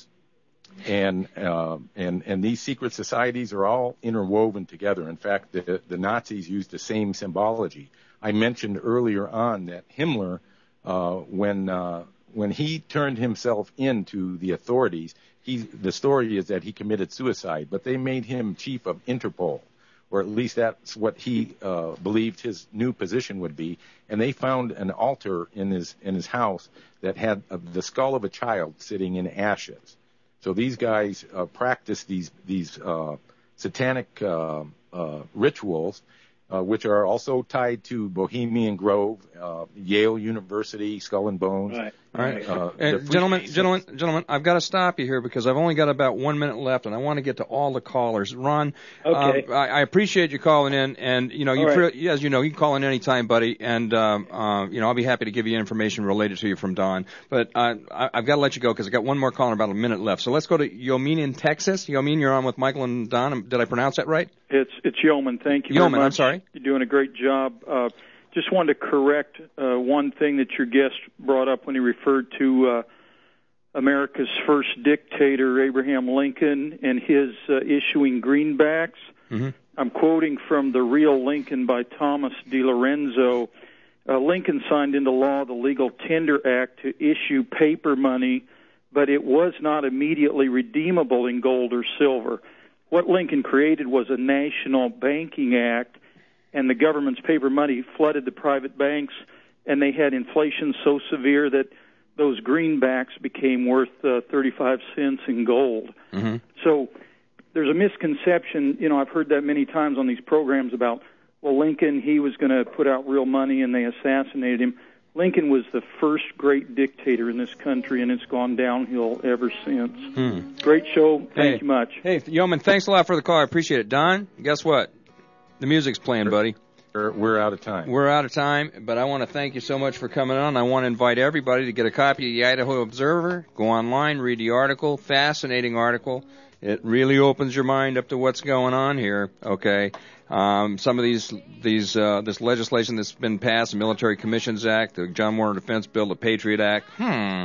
and uh, and and these secret societies are all interwoven together. In fact, the, the Nazis used the same symbology. I mentioned earlier on that Himmler, uh, when uh, when he turned himself into the authorities, he the story is that he committed suicide, but they made him chief of Interpol, or at least that's what he uh, believed his new position would be. And they found an altar in his in his house that had uh, the skull of a child sitting in ashes. So these guys uh, practice these these uh, satanic uh, uh, rituals, uh, which are also tied to Bohemian Grove, uh, Yale University, Skull and Bones. Right. All right, Uh, and the gentlemen, Freemasons- gentlemen, gentlemen, I've got to stop you here because I've only got about one minute left, and I want to get to all the callers. Ron, Okay. um, I, I appreciate you calling in, and you know, you All right. pre- as you know, you can call in any time, buddy, and um, uh, you know, I'll be happy to give you information related to you from Don. But uh, I, I've got to let you go because I got one more call and about a minute left. So let's go to Yomin in Texas. Yomin, you're on with Michael and Don. Did I pronounce that right? It's it's Yeoman. Thank you Yeoman, very much. I'm sorry. You're doing a great job. Uh, just wanted to correct uh, one thing that your guest brought up when he referred to uh, America's first dictator, Abraham Lincoln, and his uh, issuing greenbacks. Mm-hmm. I'm quoting from The Real Lincoln by Thomas DiLorenzo. Uh, Lincoln signed into law the Legal Tender Act to issue paper money, but it was not immediately redeemable in gold or silver. What Lincoln created was a national banking act, and the government's paper money flooded the private banks, and they had inflation so severe that those greenbacks became worth uh, thirty-five cents in gold. Mm-hmm. So there's a misconception, you know, I've heard that many times on these programs about, well, Lincoln, he was going to put out real money and they assassinated him. Lincoln was the first great dictator in this country, and it's gone downhill ever since. Hmm. Great show. Thank Hey. you much. Hey, Yeoman, thanks a lot for the call. I appreciate it. Don, guess what? The music's playing, buddy. We're out of time. We're out of time, but I want to thank you so much for coming on. I want to invite everybody to get a copy of the Idaho Observer. Go online, read the article. Fascinating article. It really opens your mind up to what's going on here. Okay, um, some of these these uh, this legislation that's been passed, the Military Commissions Act, the John Warner Defense Bill, the Patriot Act. Hmm,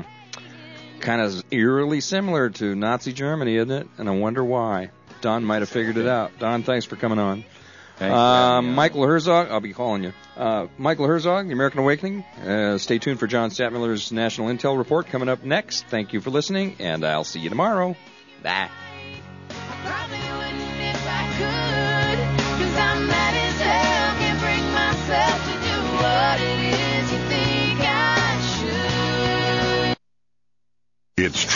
kind of eerily similar to Nazi Germany, isn't it? And I wonder why. Don might have figured it out. Don, thanks for coming on. Thanks for Uh, having me on. Michael Herzog, I'll be calling you. Uh, Michael Herzog, The American Awakening. Uh, stay tuned for John Statmiller's National Intel Report coming up next. Thank you for listening, and I'll see you tomorrow. Bye. Probably wouldn't if I could, 'cause I'm mad as hell, can't bring myself to do what it is you think I should. It's